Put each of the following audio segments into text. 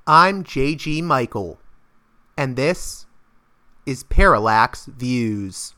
I'm J.G. Michael, and this is Parallax Views.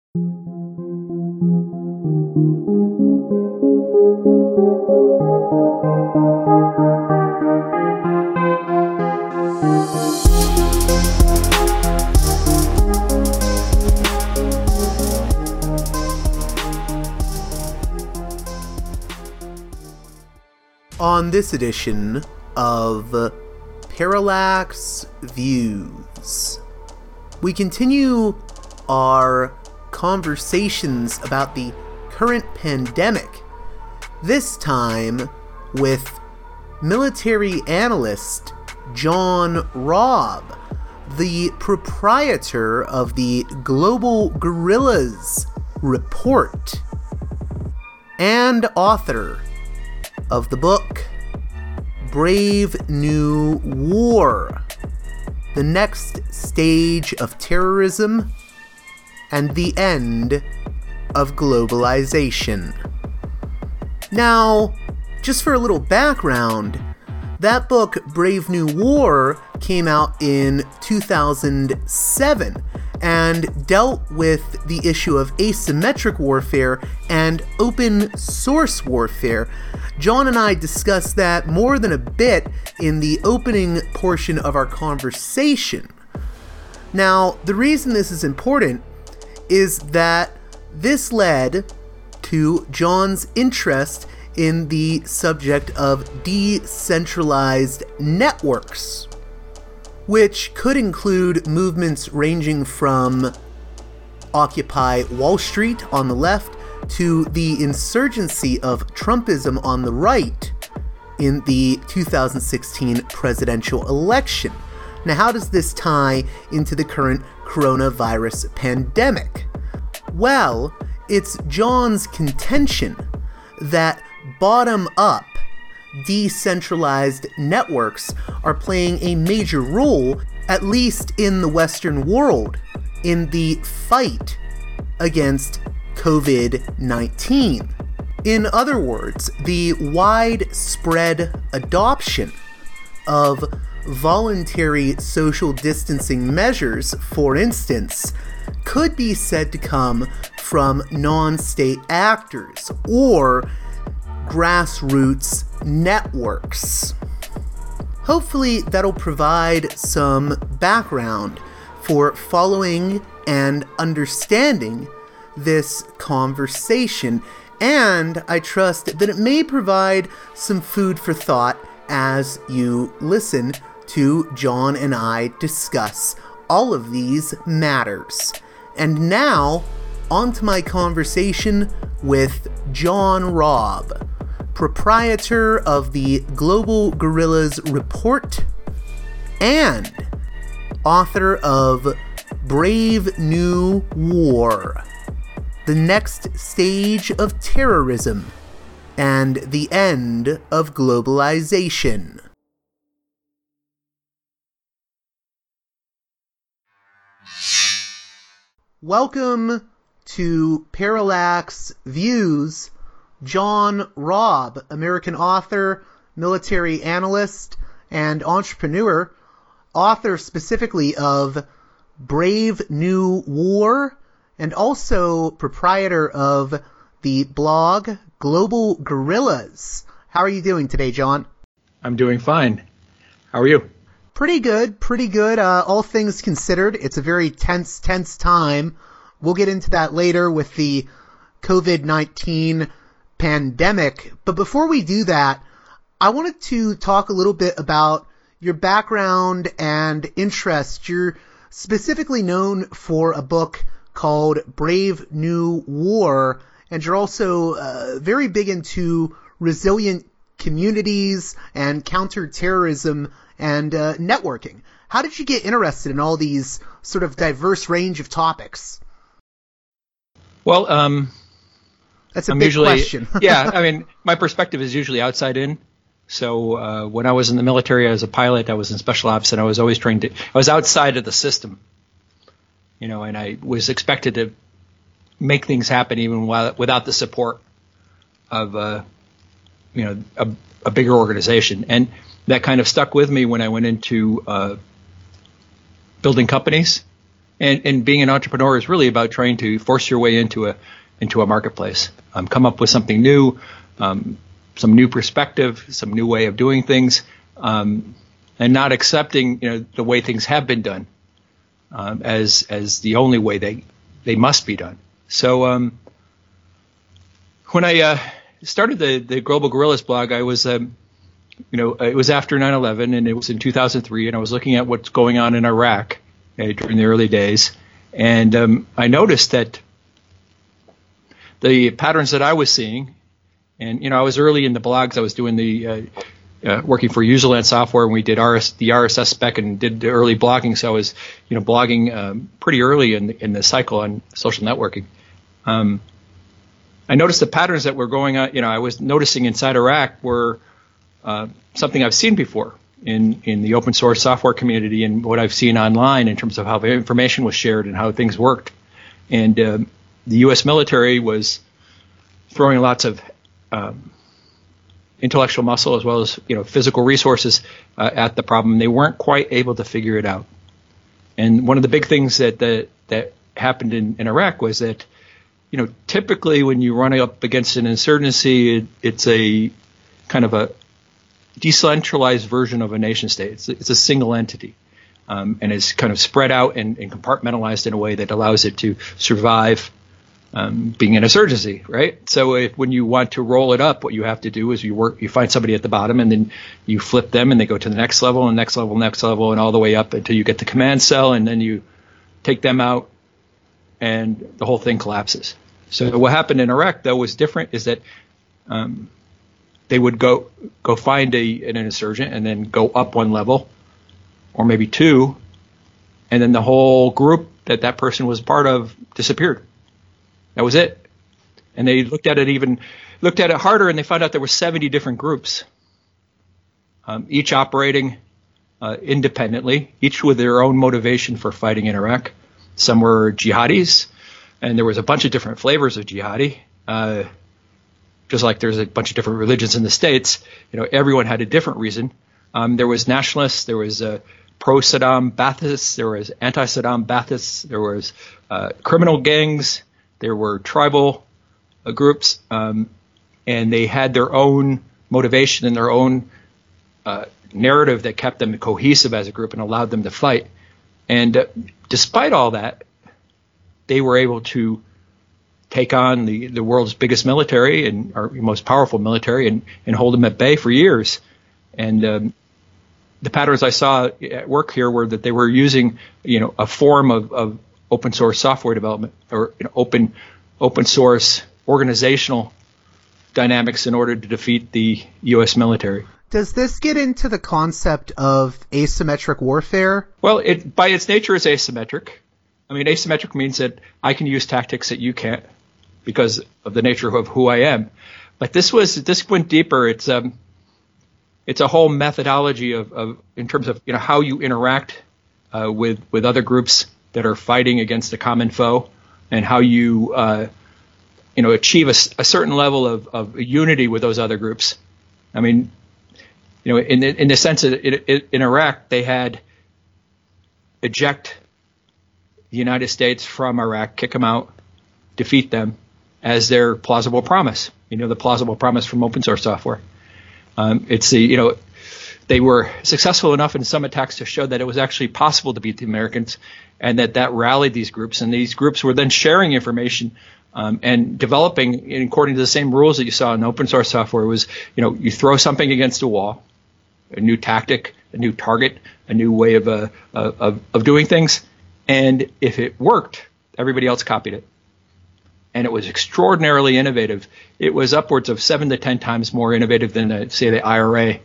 On this edition of Parallax Views, we continue our conversations about the current pandemic, this time with military analyst John Robb, the proprietor of the Global Guerrillas Report and author of the book Brave New War, The Next Stage of Terrorism and the End of Globalization. Now, just for a little background, that book, Brave New War, came out in 2007 and dealt with the issue of asymmetric warfare and open source warfare. John and I discussed that more than a bit in the opening portion of our conversation. Now, the reason this is important is that this led to John's interest in the subject of decentralized networks, which could include movements ranging from Occupy Wall Street on the left to the insurgency of Trumpism on the right in the 2016 presidential election. Now, how does this tie into the current coronavirus pandemic? Well, it's John's contention that bottom-up decentralized networks are playing a major role, at least in the Western world, in the fight against COVID-19. In other words, the widespread adoption of voluntary social distancing measures, for instance, could be said to come from non-state actors or grassroots networks. Hopefully that'll provide some background for following and understanding this conversation, and I trust that it may provide some food for thought as you listen to John and I discuss all of these matters. And now, on to my conversation with John Robb, proprietor of the Global Guerrillas Report and author of Brave New War, The Next Stage of Terrorism and the End of Globalization. Welcome to Parallax Views, John Robb, American author, military analyst, and entrepreneur, author specifically of Brave New War, and also proprietor of the blog Global Guerrillas. How are you doing today, John? I'm doing fine. How are you? Pretty good. All things considered, it's a very tense time. We'll get into that later with the COVID-19 pandemic. But before we do that, I wanted to talk a little bit about your background and interest. You're specifically known for a book called Brave New War, and you're also very big into resilient communities and counterterrorism and networking. How did you get interested in all these sort of diverse range of topics? Well, that's a big question. Yeah, I mean, my perspective is usually outside in. So when I was in the military as a pilot, I was in special ops, and I was always I was outside of the system, and I was expected to make things happen even without the support of, a a bigger organization. And that kind of stuck with me when I went into building companies. And being an entrepreneur is really about trying to force your way into a marketplace, come up with something new, some new perspective, some new way of doing things, and not accepting the way things have been done as the only way they must be done. So when I started the Global Guerrillas blog, I was it was after 9/11, and it was in 2003, and I was looking at what's going on in Iraq during the early days, and I noticed that the patterns that I was seeing, and I was early in the blogs. I was doing the working for Userland Software, and we did the RSS spec and did the early blogging. So I was blogging pretty early in the cycle on social networking. I noticed the patterns that were going on. I was noticing inside Iraq were something I've seen before in the open source software community and what I've seen online in terms of how the information was shared and how things worked. And the U.S. military was throwing lots of intellectual muscle as well as physical resources at the problem. They weren't quite able to figure it out. And one of the big things that happened in Iraq was that typically when you run up against an insurgency, it's a kind of a decentralized version of a nation state. It's a single entity, and it's kind of spread out and compartmentalized in a way that allows it to survive being an insurgency, right? So when you want to roll it up, what you have to do is you find somebody at the bottom, and then you flip them, and they go to the next level, and next level, next level, and all the way up until you get the command cell, and then you take them out, and the whole thing collapses. So what happened in Iraq, though, was different, is that they would go find an insurgent and then go up one level or maybe two, and then the whole group that person was part of disappeared. That was it. And they looked at it harder, and they found out there were 70 different groups, each operating independently, each with their own motivation for fighting in Iraq. Some were jihadis, and there was a bunch of different flavors of jihadi. Just like there's a bunch of different religions in the States, everyone had a different reason. There was nationalists, there was pro-Saddam Baathists, there was anti-Saddam Baathists, there was criminal gangs, there were tribal groups, and they had their own motivation and their own narrative that kept them cohesive as a group and allowed them to fight. And despite all that, they were able to take on the world's biggest military and our most powerful military and hold them at bay for years. And the patterns I saw at work here were that they were using, a form of open source software development or open source organizational dynamics in order to defeat the U.S. military. Does this get into the concept of asymmetric warfare? Well, by its nature is asymmetric. I mean, asymmetric means that I can use tactics that you can't because of the nature of who I am. But this went deeper. It's a whole methodology of in terms of how you interact with other groups that are fighting against a common foe, and how you achieve a certain level of unity with those other groups. I mean, in the sense that in Iraq they had eject the United States from Iraq, kick them out, defeat them as their plausible promise. The plausible promise from open source software. They were successful enough in some attacks to show that it was actually possible to beat the Americans, and that rallied these groups. And these groups were then sharing information and developing according to the same rules that you saw in open source software. It was, you throw something against a wall, a new tactic, a new target, a new way of doing things. And if it worked, everybody else copied it. And it was extraordinarily innovative. It was upwards of 7 to 10 times more innovative than, say, the IRA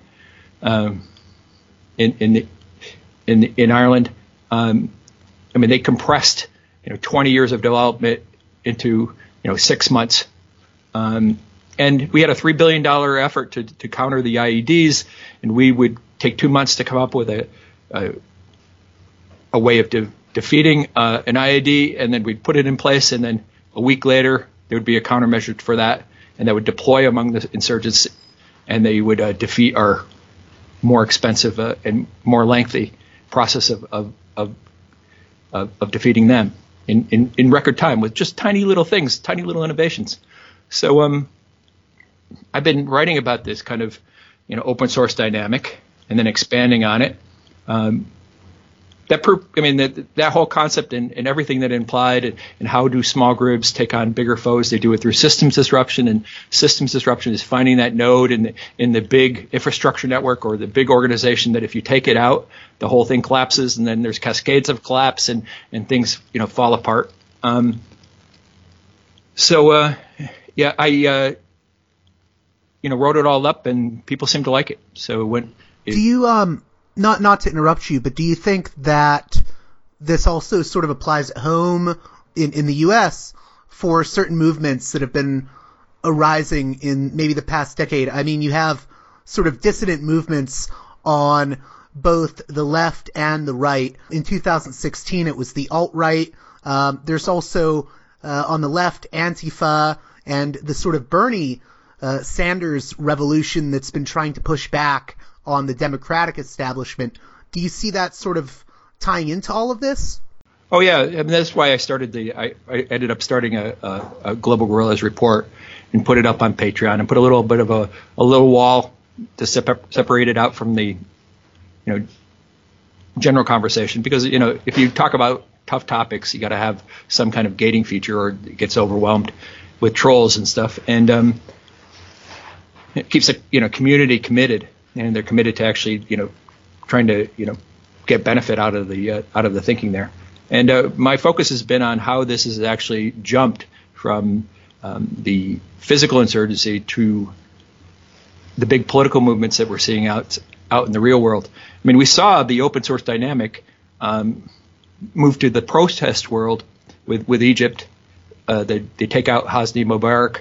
in Ireland. They compressed 20 years of development into 6 months. And we had a $3 billion effort to counter the IEDs, and we would take 2 months to come up with a way of defeating an IED, and then we'd put it in place, and then a week later there would be a countermeasure for that, and that would deploy among the insurgents and they would defeat our more expensive and more lengthy process of defeating them in record time with just tiny little things, tiny little innovations. So I've been writing about this kind of open source dynamic and then expanding on it. That whole concept and everything that implied, and how do small groups take on bigger foes? They do it through systems disruption, and systems disruption is finding that node in the big infrastructure network or the big organization that if you take it out, the whole thing collapses, and then there's cascades of collapse and things fall apart. I wrote it all up, and people seem to like it. So do you Not to interrupt you, but do you think that this also sort of applies at home in the U.S. for certain movements that have been arising in maybe the past decade? I mean, you have sort of dissident movements on both the left and the right. In 2016, it was the alt-right. There's also on the left, Antifa, and the sort of Bernie Sanders revolution that's been trying to push back on the Democratic establishment. Do you see that sort of tying into all of this? Oh yeah, I mean, that's why I ended up starting a Global Guerrillas report and put it up on Patreon and put a little bit of a little wall to separate it out from the general conversation, because if you talk about tough topics, you got to have some kind of gating feature, or it gets overwhelmed with trolls and stuff, and it keeps a community committed. And they're committed to actually, trying to, get benefit out of the thinking there. And my focus has been on how this has actually jumped from the physical insurgency to the big political movements that we're seeing out in the real world. I mean, we saw the open source dynamic move to the protest world with Egypt. They take out Hosni Mubarak.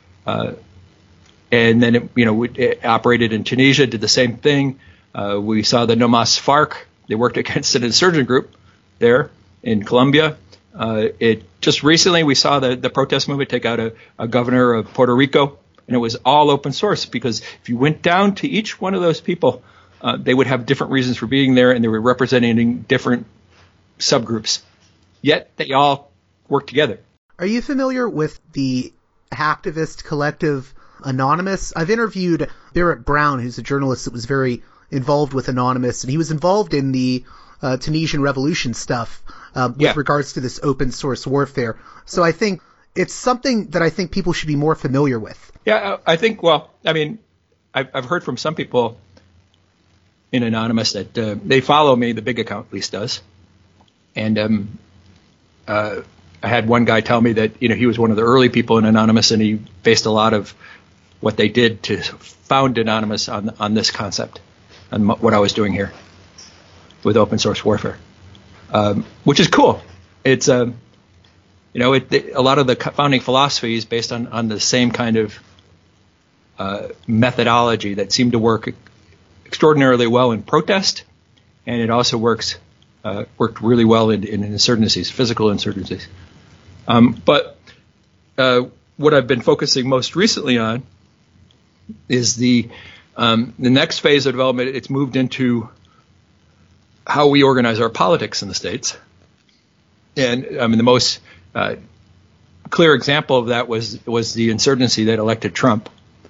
And then it operated in Tunisia, did the same thing. We saw the Nomas FARC. They worked against an insurgent group there in Colombia. Just recently we saw the protest movement take out a governor of Puerto Rico, and it was all open source, because if you went down to each one of those people, they would have different reasons for being there, and they were representing different subgroups. Yet they all work together. Are you familiar with the hacktivist collective Anonymous? I've interviewed Barrett Brown, who's a journalist that was very involved with Anonymous, and he was involved in the Tunisian revolution stuff with regards to this open source warfare. So I think it's something that I think people should be more familiar with. Yeah, I think, I've heard from some people in Anonymous that they follow me, the big account at least does. And I had one guy tell me that, he was one of the early people in Anonymous, and he based a lot of what they did to found Anonymous on this concept, on what I was doing here with open source warfare, which is cool. It's a lot of the founding philosophy is based on the same kind of methodology that seemed to work extraordinarily well in protest, and it also worked really well in insurgencies, physical insurgencies. But what I've been focusing most recently on is the next phase of development. It's moved into how we organize our politics in the States. And the most clear example of that was the insurgency that elected Trump.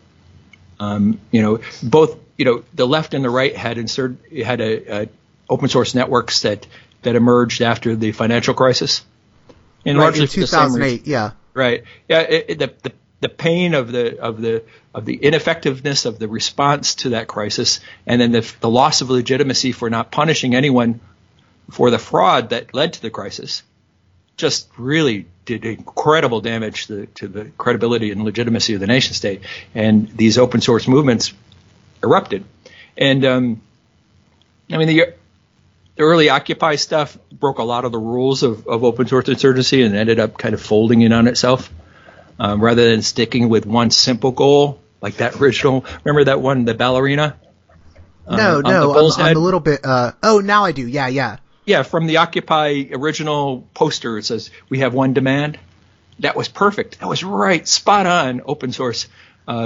Both the left and the right had open source networks that emerged after the financial crisis. And largely in 2008, yeah. Right. Yeah. The pain of the ineffectiveness of the response to that crisis, and then the loss of legitimacy for not punishing anyone for the fraud that led to the crisis, just really did incredible damage to the credibility and legitimacy of the nation state. And these open source movements erupted. And the early Occupy stuff broke a lot of the rules of open source insurgency and ended up kind of folding in on itself, rather than sticking with one simple goal like that original. Remember that one, the ballerina? No, I'm a little bit. Now I do. Yeah. Yeah, from the Occupy original poster, it says, "We have one demand." That was perfect. That was right, spot on open source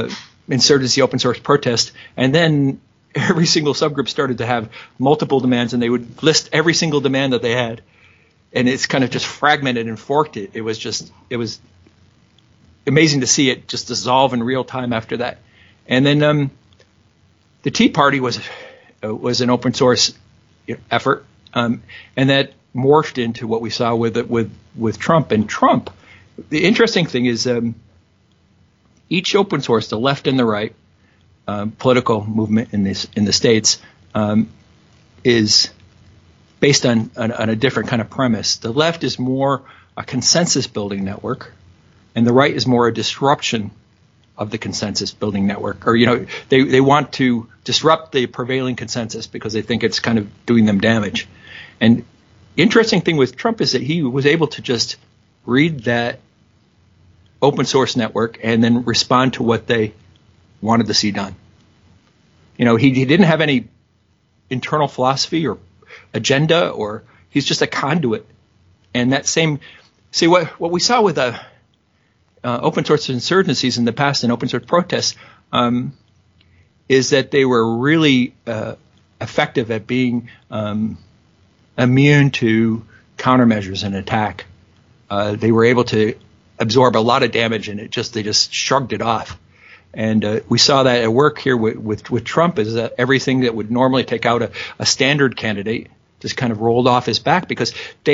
insurgency open source protest, and then every single subgroup started to have multiple demands, and they would list every single demand that they had, and it's kind of just fragmented and forked it. It was amazing to see it just dissolve in real time after that. And then the Tea Party was an open source effort, and that morphed into what we saw with Trump. And Trump, the interesting thing is each open source, the left and the right, political movement in the states is based on a different kind of premise. The left is more a consensus building network, and the right is more a disruption of the consensus building network. Or they want to disrupt the prevailing consensus because they think it's kind of doing them damage. And the interesting thing with Trump is that he was able to just read that open source network and then respond to what they wanted to see done. He didn't have any internal philosophy or agenda, or he's just a conduit. And that what we saw with open source insurgencies in the past and open source protests is that they were really effective at being immune to countermeasures and attack. They were able to absorb a lot of damage, and they just shrugged it off. And we saw that at work here with Trump, is that everything that would normally take out a standard candidate just kind of rolled off his back, because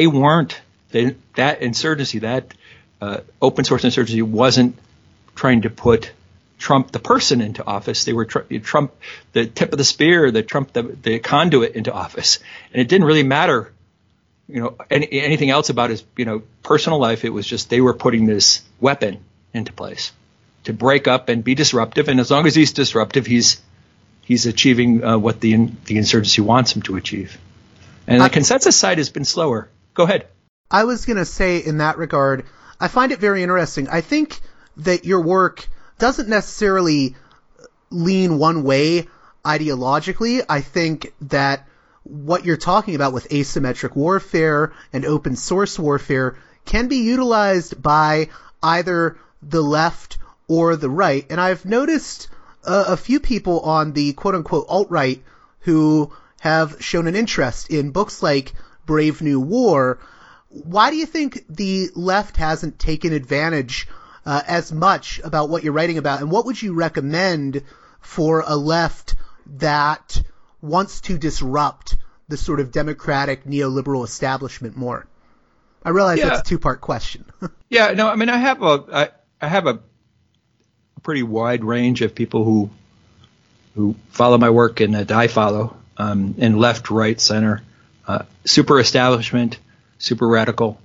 that insurgency, that open source insurgency, wasn't trying to put Trump the person into office. They were Trump the tip of the spear, Trump the conduit into office, and it didn't really matter anything else about his personal life. It was just they were putting this weapon into place to break up and be disruptive, and as long as he's disruptive, he's achieving what the insurgency wants him to achieve. And the consensus side has been slower. Go ahead. I was going to say, in that regard, I find it very interesting. I think that your work doesn't necessarily lean one way ideologically. I think that what you're talking about with asymmetric warfare and open source warfare can be utilized by either the left or the right. And I've noticed a few people on the quote-unquote alt-right who have shown an interest in books like Brave New War. Why do you think the left hasn't taken advantage as much about what you're writing about? And what would you recommend for a left that wants to disrupt the sort of democratic neoliberal establishment more? I realize that's a two-part question. Yeah, no, I mean, I have a pretty wide range of people who follow my work and that I follow, in left, right, center, super establishment, super radical.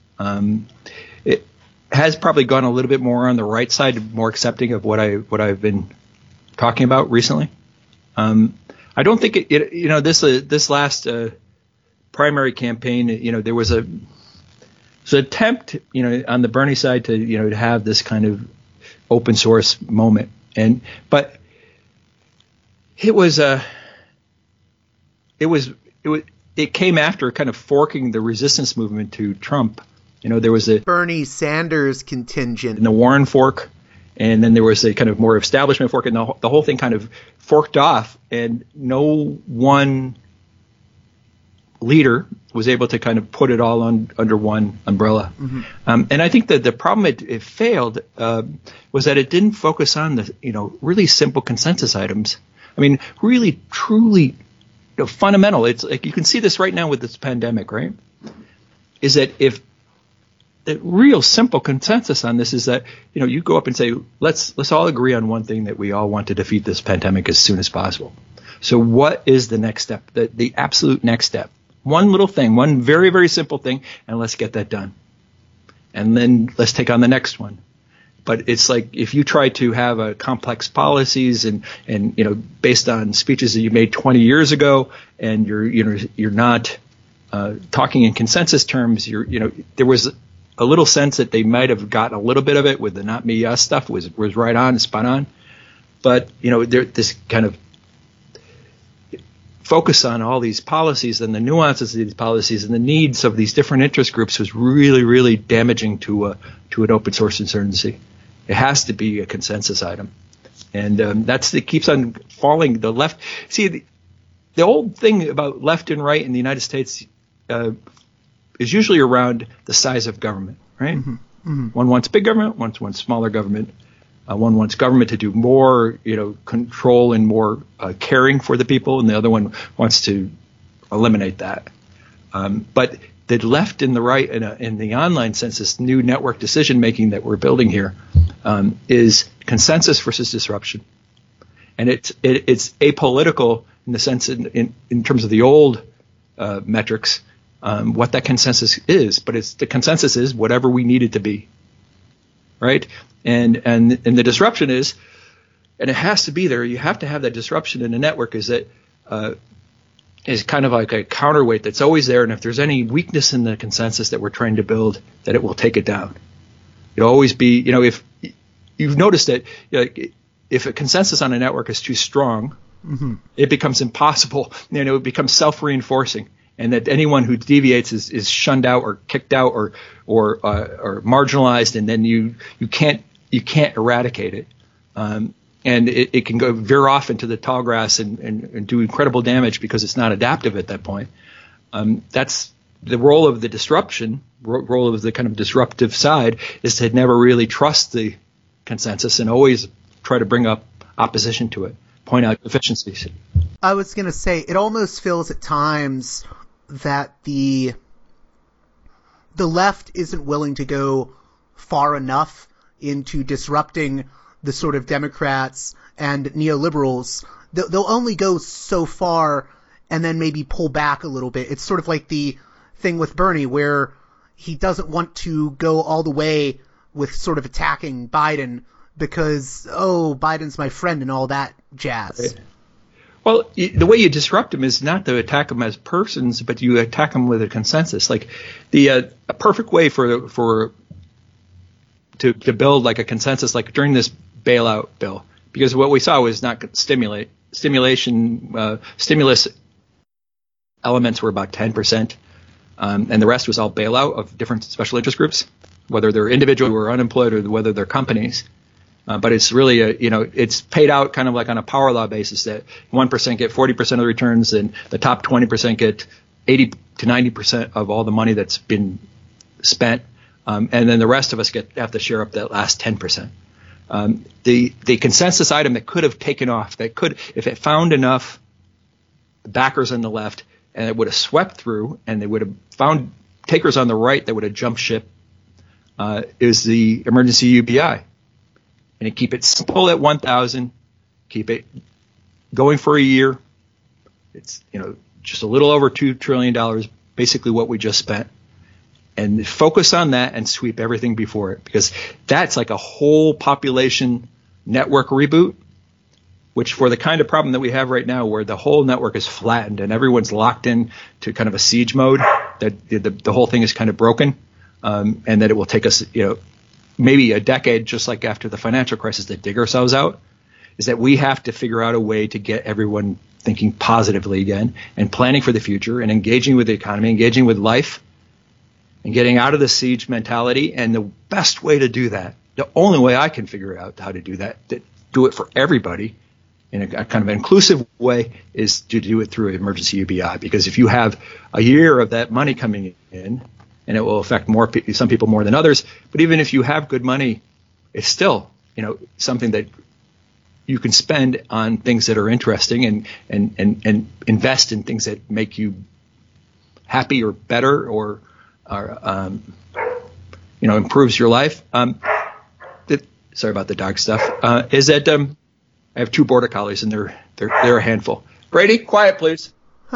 It has probably gone a little bit more on the right side, more accepting of what I've been talking about recently. I don't think this last primary campaign, there was an attempt, on the Bernie side to have this kind of open source moment, but it came after kind of forking the resistance movement to Trump. There was a Bernie Sanders contingent and the Warren fork, and then there was a kind of more establishment fork, and the whole thing kind of forked off, and no one leader was able to kind of put it all under one umbrella. Mm-hmm. And I think that the problem it failed was that it didn't focus on the really simple consensus items. I mean, really, truly fundamental. It's like you can see this right now with this pandemic, right? Is that if the real simple consensus on this is that you go up and say, let's all agree on one thing, that we all want to defeat this pandemic as soon as possible. So what is the next step? The absolute next step. One little thing, one very, very simple thing, and let's get that done. And then let's take on the next one. But it's like if you try to have complex policies and based on speeches that you made 20 years ago, and you're not talking in consensus terms, there was a little sense that they might have gotten a little bit of it with the not me us stuff was right on, spot on. But this kind of focus on all these policies and the nuances of these policies and the needs of these different interest groups was really, really damaging to an open source insurgency. It has to be a consensus item. And it keeps on falling. The left, see, the old thing about left and right in the United States is usually around the size of government, right? Mm-hmm. Mm-hmm. One wants big government, one wants smaller government. One wants government to do more, control and more caring for the people, and the other one wants to eliminate that. But the left and the right, in the online sense, this new network decision making that we're building here, is consensus versus disruption, and it's apolitical in the sense in terms of the old metrics, what that consensus is. But the consensus is whatever we need it to be, right? And the disruption is, and it has to be there. You have to have that disruption in the network. Is kind of like a counterweight that's always there. And if there's any weakness in the consensus that we're trying to build, that it will take it down. It'll always be, if you've noticed that, if a consensus on a network is too strong, mm-hmm. it becomes impossible. It becomes self-reinforcing. And that anyone who deviates is shunned out or kicked out or marginalized, and then you can't eradicate it, and it can go veer off into the tall grass and do incredible damage because it's not adaptive at that point. That's the role of the disruption. Role of the kind of disruptive side is to never really trust the consensus and always try to bring up opposition to it, point out deficiencies. I was going to say, it almost feels at times that the left isn't willing to go far enough into disrupting the sort of Democrats and neoliberals. They'll only go so far and then maybe pull back a little bit. It's sort of like the thing with Bernie, where he doesn't want to go all the way with sort of attacking Biden because, Biden's my friend and all that jazz. Right. Well, the way you disrupt them is not to attack them as persons, but you attack them with a consensus. Like a perfect way to build like a consensus, like during this bailout bill, because what we saw was not stimulus elements were about 10%, and the rest was all bailout of different special interest groups, whether they're individual or unemployed or whether they're companies. But it's really it's paid out kind of like on a power law basis that 1% get 40% of the returns and the top 20% get 80 to 90% of all the money that's been spent. And then the rest of us have to share up that last 10%. The consensus item that could have taken off, if it found enough backers on the left and it would have swept through and they would have found takers on the right that would have jumped ship, is the emergency UBI. And keep it simple at 1,000. Keep it going for a year. It's just a little over $2 trillion, basically what we just spent, and focus on that and sweep everything before it, because that's like a whole population network reboot. Which, for the kind of problem that we have right now, where the whole network is flattened and everyone's locked in to kind of a siege mode, that the whole thing is kind of broken, and that it will take us maybe a decade, just like after the financial crisis, to dig ourselves out, is that we have to figure out a way to get everyone thinking positively again and planning for the future and engaging with the economy, engaging with life, and getting out of the siege mentality. And the best way to do that, the only way I can figure out how to do that, to do it for everybody in a kind of inclusive way, is to do it through emergency UBI. Because if you have a year of that money coming in, and it will affect some people more than others. But even if you have good money, it's still, something that you can spend on things that are interesting and invest in things that make you happy or better or improves your life. Sorry about the dog stuff. Is that I have 2 border collies and they're a handful. Brady, quiet, please.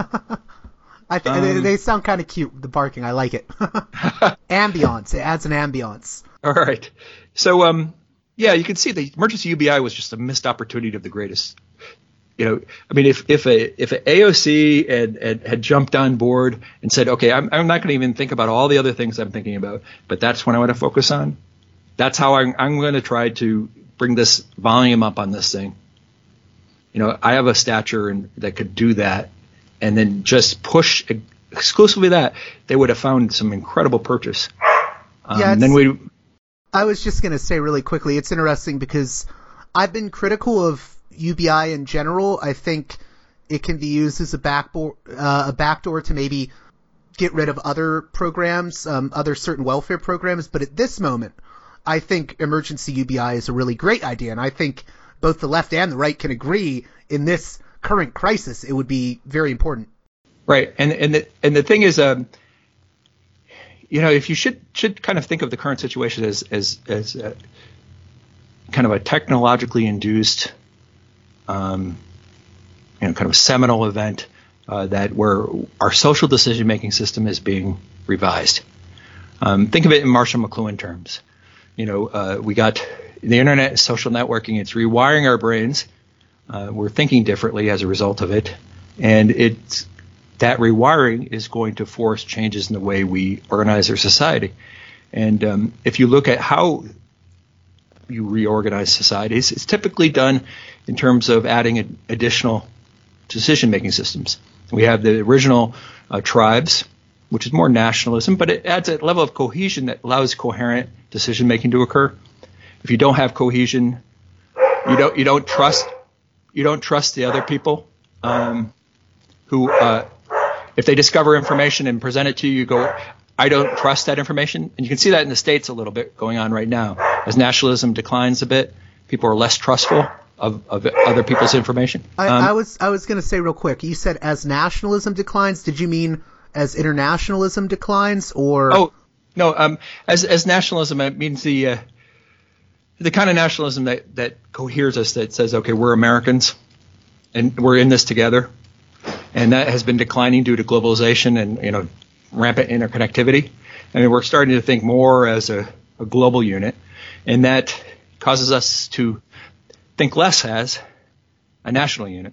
They sound kind of cute, the barking. I like it. Ambiance. It adds an ambiance. All right. So, you can see the emergency UBI was just a missed opportunity of the greatest. If a AOC had jumped on board and said, okay, I'm not going to even think about all the other things I'm thinking about, but that's what I want to focus on. That's how I'm going to try to bring this volume up on this thing. I have a stature that could do that. And then just push exclusively that, they would have found some incredible purchase. I was just going to say really quickly, it's interesting because I've been critical of UBI in general. I think it can be used as a backdoor to maybe get rid of other programs, other certain welfare programs. But at this moment, I think emergency UBI is a really great idea. And I think both the left and the right can agree in this current crisis, it would be very important. Right. And the thing is, if you should kind of think of the current situation as kind of a technologically induced, kind of seminal event that where our social decision-making system is being revised. Think of it in Marshall McLuhan terms. We got the internet, social networking. It's rewiring our brains. We're thinking differently as a result of it, and that rewiring is going to force changes in the way we organize our society. And if you look at how you reorganize societies, it's typically done in terms of adding additional decision-making systems. We have the original tribes, which is more nationalism, but it adds a level of cohesion that allows coherent decision-making to occur. If you don't have cohesion, you don't trust the other people who, if they discover information and present it to you, you go, I don't trust that information. And you can see that in the States a little bit going on right now. As nationalism declines a bit, people are less trustful of other people's information. I was going to say real quick, you said as nationalism declines. Did you mean as internationalism declines, or? Oh, no. As nationalism, it means the kind of nationalism that coheres us, that says, okay, we're Americans and we're in this together. And that has been declining due to globalization and, rampant interconnectivity. I mean, we're starting to think more as a global unit, and that causes us to think less as a national unit.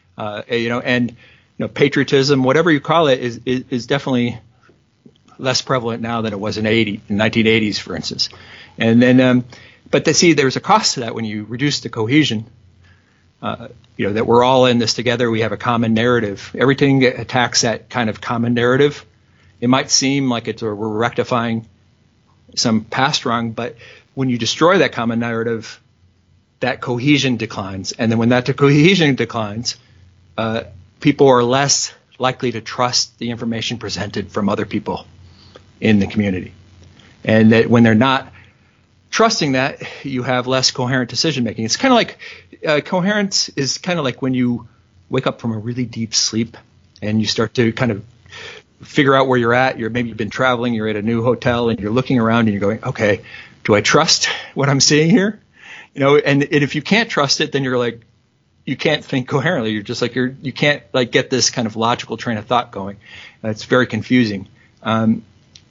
Patriotism, whatever you call it, is definitely less prevalent now than it was in 1980s, for instance. And then, but there's a cost to that when you reduce the cohesion. That we're all in this together. We have a common narrative. Everything attacks that kind of common narrative. It might seem like we're rectifying some past wrong, but when you destroy that common narrative, that cohesion declines. And then when that cohesion declines, people are less likely to trust the information presented from other people in the community. And that when they're not trusting that, you have less coherent decision making. It's kind of like coherence is kind of like when you wake up from a really deep sleep and you start to kind of figure out where you're at. Maybe you've been traveling, you're at a new hotel, and you're looking around and you're going, okay, do I trust what I'm seeing here? And if you can't trust it, then you're like, you can't think coherently. You're just like, you can't like get this kind of logical train of thought going. It's very confusing. You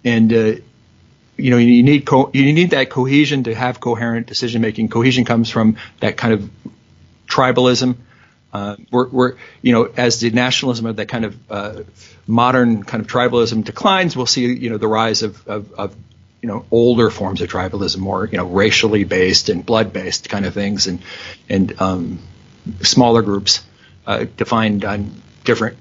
need that cohesion to have coherent decision making. Cohesion comes from that kind of tribalism. As the nationalism of that kind of modern kind of tribalism declines, we'll see the rise of older forms of tribalism, more racially based and blood based kind of things, and smaller groups defined on different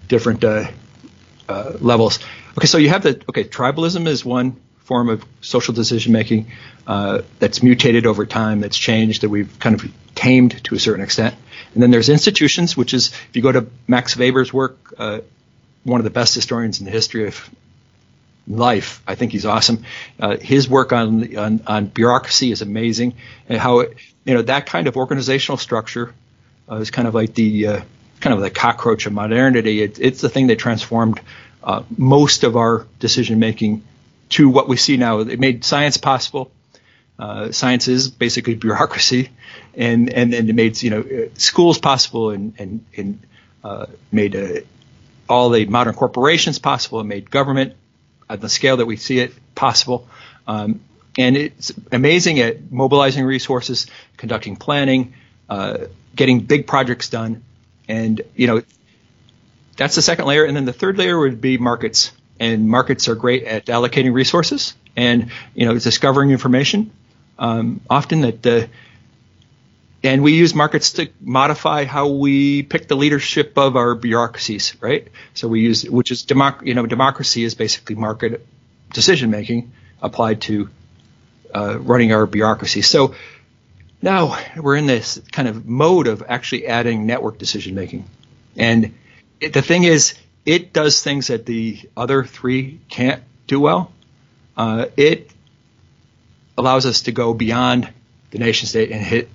levels. Okay, so you have tribalism is one form of social decision making that's mutated over time, that's changed, that we've kind of tamed to a certain extent. And then there's institutions, which is, if you go to Max Weber's work, one of the best historians in the history of life. I think he's awesome. His work on bureaucracy is amazing, and how that kind of organizational structure is kind of like the cockroach of modernity. It's the thing that transformed most of our decision making to what we see now. It made science possible. Science is basically bureaucracy, and it made schools possible, and made all the modern corporations possible. It made government at the scale that we see it possible, and it's amazing at mobilizing resources, conducting planning, getting big projects done, and that's the second layer. And then the third layer would be markets, and markets are great at allocating resources and discovering information. Often and we use markets to modify how we pick the leadership of our bureaucracies, right? So we use, which is democracy is basically market decision making applied to running our bureaucracy. So Now we're in this kind of mode of actually adding network decision making. And the thing is, it does things that the other three can't do well. It allows us to go beyond the nation state and hit,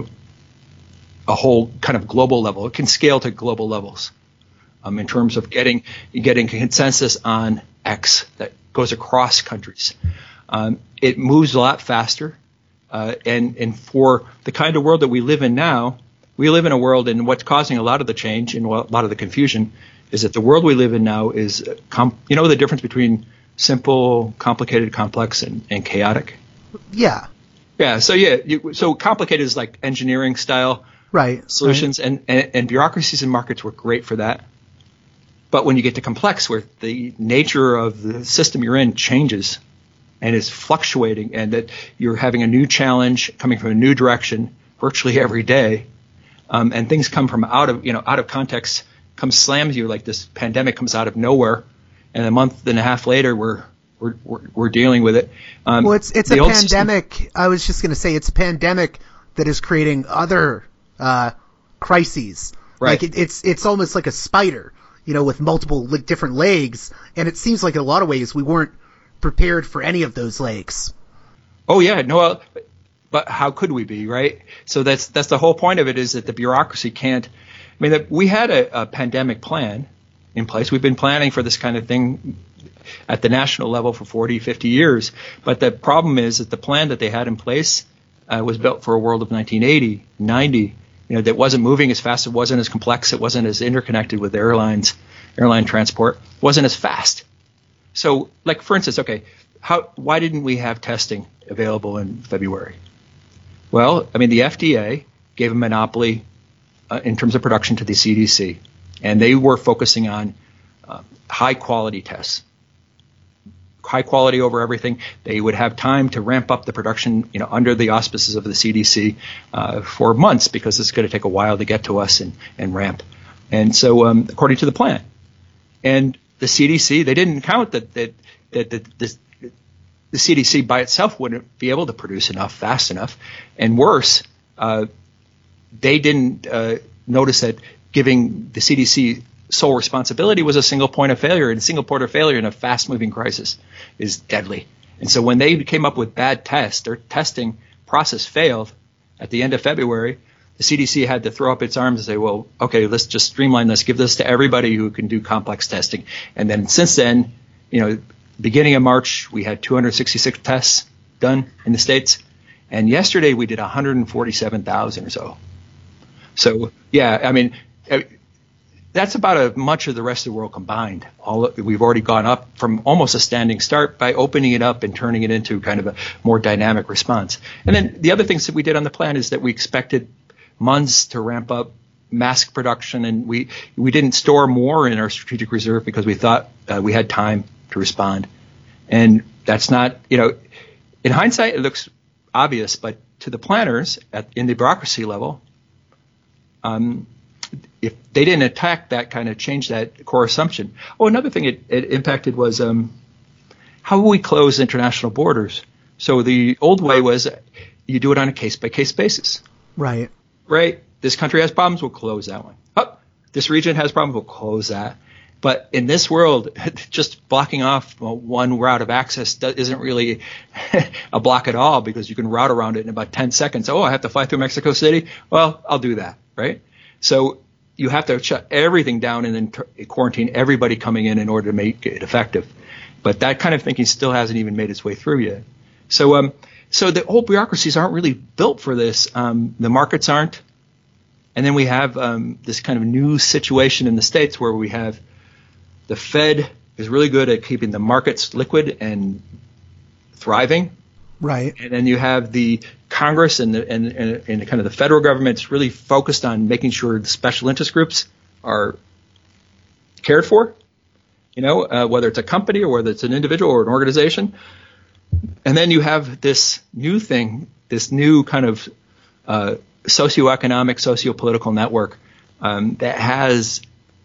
a whole kind of global level. It can scale to global levels in terms of getting consensus on X that goes across countries. It moves a lot faster. And for the kind of world that we live in now, we live in a world, and what's causing a lot of the change and a lot of the confusion is that the world we live in now is, the difference between simple, complicated, complex, and chaotic? Yeah. Yeah. So complicated is like engineering style solutions, right. And bureaucracies and markets work great for that. But when you get to complex, where the nature of the system you're in changes, and is fluctuating, and that you're having a new challenge coming from a new direction virtually every day, and things come from out of context, slams you like this pandemic comes out of nowhere, and a month and a half later we're dealing with it. Well, it's a pandemic. System, I was just going to say it's a pandemic that is creating other crises. Right. Like it's almost like a spider, with multiple different legs, and it seems like in a lot of ways we weren't prepared for any of those legs. Oh yeah, no, but how could we be, right? So that's the whole point of it, is that the bureaucracy can't. I mean, we had a pandemic plan in place. We've been planning for this kind of thing at the national level for 40, 50 years. But the problem is that the plan that they had in place was built for a world of 1980, 90. That wasn't moving as fast. It wasn't as complex. It wasn't as interconnected with airline transport. It wasn't as fast. So, like, for instance, why didn't we have testing available in February? Well, I mean, the FDA gave a monopoly in terms of production to the CDC, and they were focusing on high-quality tests. High quality over everything. They would have time to ramp up the production, under the auspices of the CDC for months, because it's going to take a while to get to us and ramp. And so, according to the plan. And the CDC, they didn't count that the CDC by itself wouldn't be able to produce enough fast enough. And worse, they didn't notice that giving the CDC sole responsibility was a single point of failure, and a single point of failure in a fast-moving crisis is deadly. And so when they came up with bad tests, their testing process failed at the end of February. The CDC had to throw up its arms and say, well, okay, let's just streamline this, give this to everybody who can do complex testing. And then since then, beginning of March, we had 266 tests done in the States. And yesterday we did 147,000 or so. So, yeah, I mean, that's about as much of the rest of the world combined. We've already gone up from almost a standing start by opening it up and turning it into kind of a more dynamic response. And then the other things that we did on the plan is that we expected months to ramp up mask production, and we didn't store more in our strategic reserve because we thought we had time to respond. And that's not, in hindsight, it looks obvious, but to the planners in the bureaucracy level, if they didn't attack that, kind of change that core assumption. Oh, another thing it impacted was how will we close international borders? So the old way was you do it on a case-by-case basis. Right. Right? This country has problems, we'll close that one. Oh, this region has problems, we'll close that. But in this world, just blocking off one route of access isn't really a block at all, because you can route around it in about 10 seconds. Oh, I have to fly through Mexico City? Well, I'll do that, right? So you have to shut everything down and then quarantine everybody coming in order to make it effective. But that kind of thinking still hasn't even made its way through yet. So the whole bureaucracies aren't really built for this. The markets aren't. And then we have this kind of new situation in the States where we have the Fed is really good at keeping the markets liquid and thriving. Right. And then you have the Congress and kind of the federal government's really focused on making sure the special interest groups are cared for, whether it's a company or whether it's an individual or an organization. And then you have this new thing, this new kind of socioeconomic, sociopolitical network that has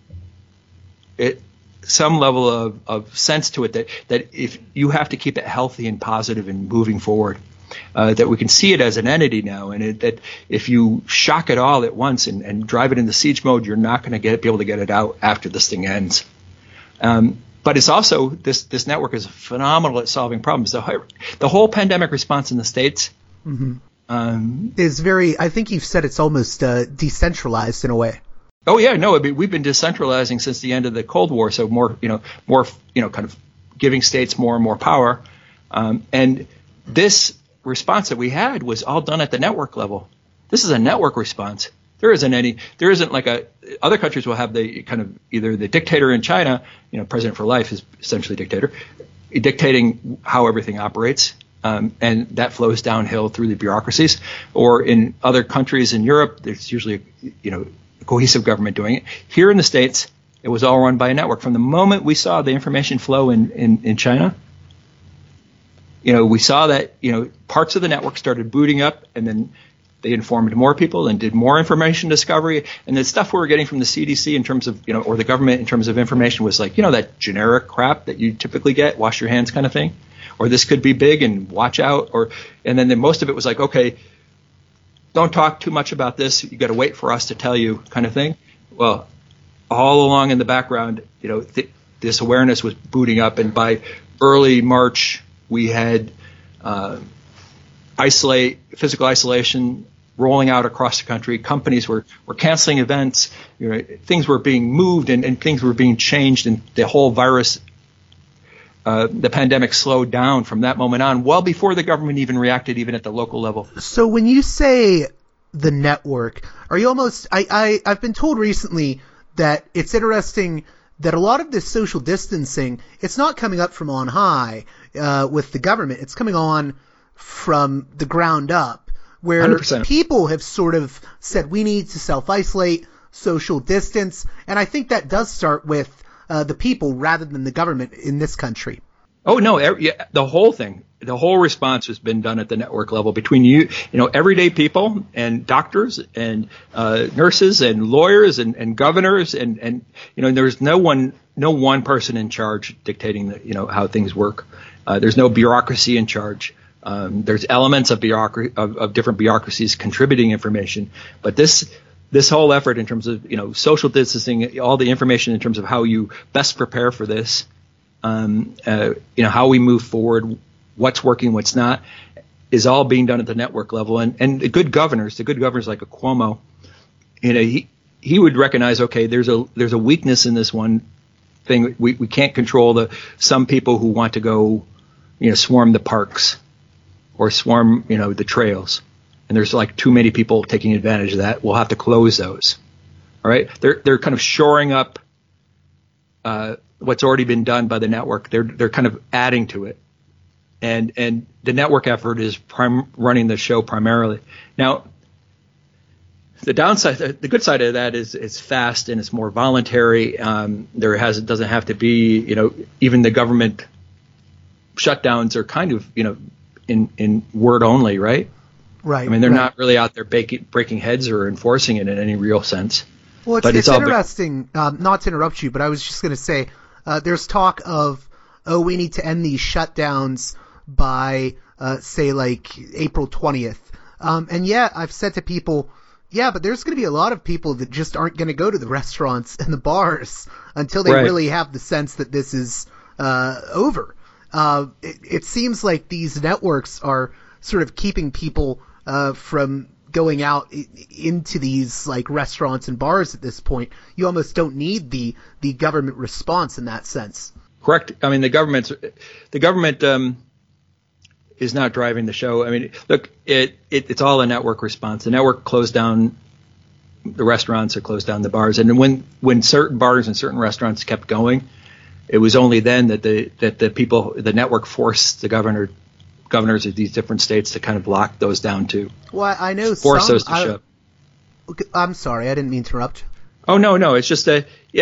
some level of sense to it that if you have to keep it healthy and positive and moving forward. that we can see it as an entity now, and that if you shock it all at once and drive it into siege mode, you're not going to be able to get it out after this thing ends. But it's also, this network is phenomenal at solving problems. The whole pandemic response in the States is very, I think you've said it's almost decentralized in a way. Oh yeah, no, I mean, we've been decentralizing since the end of the Cold War, so more kind of giving states more and more power. And this response that we had was all done at the network level. This is a network response. There isn't like other countries will have the kind of either the dictator in China, president for life is essentially dictator, dictating how everything operates. And that flows downhill through the bureaucracies. Or in other countries in Europe, there's usually, a cohesive government doing it. Here in the States, it was all run by a network. From the moment we saw the information flow in China, we saw that, parts of the network started booting up, and then they informed more people and did more information discovery. And the stuff we were getting from the CDC in terms of, or the government in terms of information was like, that generic crap that you typically get, wash your hands kind of thing. Or this could be big and watch out. And then most of it was like, okay, don't talk too much about this. You got to wait for us to tell you kind of thing. Well, all along in the background, this awareness was booting up. And by early March, we had physical isolation rolling out across the country. Companies were canceling events. Things were being moved and things were being changed. And the whole virus, the pandemic slowed down from that moment on, well before the government even reacted, even at the local level. So when you say the network, are you almost, I've been told recently that it's interesting that a lot of this social distancing, it's not coming up from on high with the government. It's coming on from the ground up, where 100%. People have sort of said we need to self-isolate, social distance, and I think that does start with the people rather than the government in this country. Oh no, the whole thing, the whole response has been done at the network level between everyday people and doctors and nurses and lawyers and governors and there's no one person in charge dictating how things work. There's no bureaucracy in charge. There's elements of different bureaucracies contributing information, but this whole effort in terms of social distancing, all the information in terms of how you best prepare for this, how we move forward, what's working, what's not, is all being done at the network level. And the good governors like a Cuomo, he would recognize, okay, there's a weakness in this one thing. We can't control some people who want to go, swarm the parks or swarm, the trails. And there's like too many people taking advantage of that. We'll have to close those. All right. They're kind of shoring up what's already been done by the network. They're kind of adding to it. And the network effort is running the show primarily. Now, the downside, the good side of that is it's fast and it's more voluntary. It doesn't have to be, even the government shutdowns are kind of, in word only, right? Right. I mean, they're not really out there breaking heads or enforcing it in any real sense. Well, it's interesting, not to interrupt you, but I was just going to say, there's talk of, we need to end these shutdowns by, say, like April 20th. And yeah, I've said to people, yeah, but there's going to be a lot of people that just aren't going to go to the restaurants and the bars until they really have the sense that this is over. It seems like these networks are sort of keeping people from going out into these like restaurants and bars at this point. You almost don't need the government response in that sense. Correct. I mean, the government is not driving the show. I mean, look, it's all a network response. The network closed down the restaurants or closed down the bars, and when certain bars and certain restaurants kept going, it was only then that the network forced the governors of these different states to kind of lock those down too. Well, I know force those to shut. I'm sorry, I didn't mean to interrupt. Oh no, it's just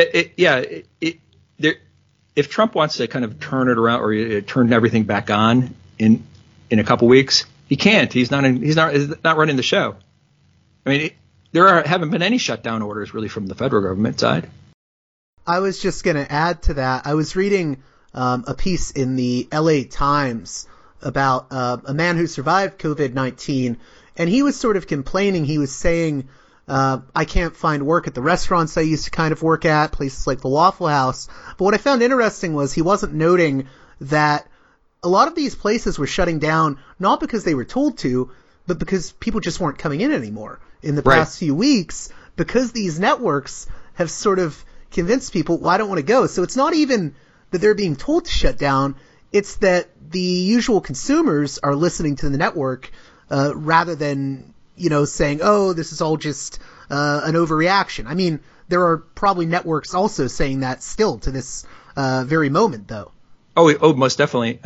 if Trump wants to kind of turn it around or turn everything back on in a couple weeks, he can't. He's not running the show. I mean, there haven't been any shutdown orders really from the federal government side. I was just going to add to that. I was reading a piece in the LA Times about a man who survived COVID-19, and he was sort of complaining. He was saying, I can't find work at the restaurants I used to kind of work at, places like the Waffle House. But what I found interesting was he wasn't noting that a lot of these places were shutting down not because they were told to, but because people just weren't coming in anymore in the past few weeks, because these networks have sort of convinced people, well, I don't want to go. So it's not even that they're being told to shut down. It's that the usual consumers are listening to the network rather than, saying, oh, this is all just an overreaction. I mean, there are probably networks also saying that still to this very moment, though. Oh, most definitely.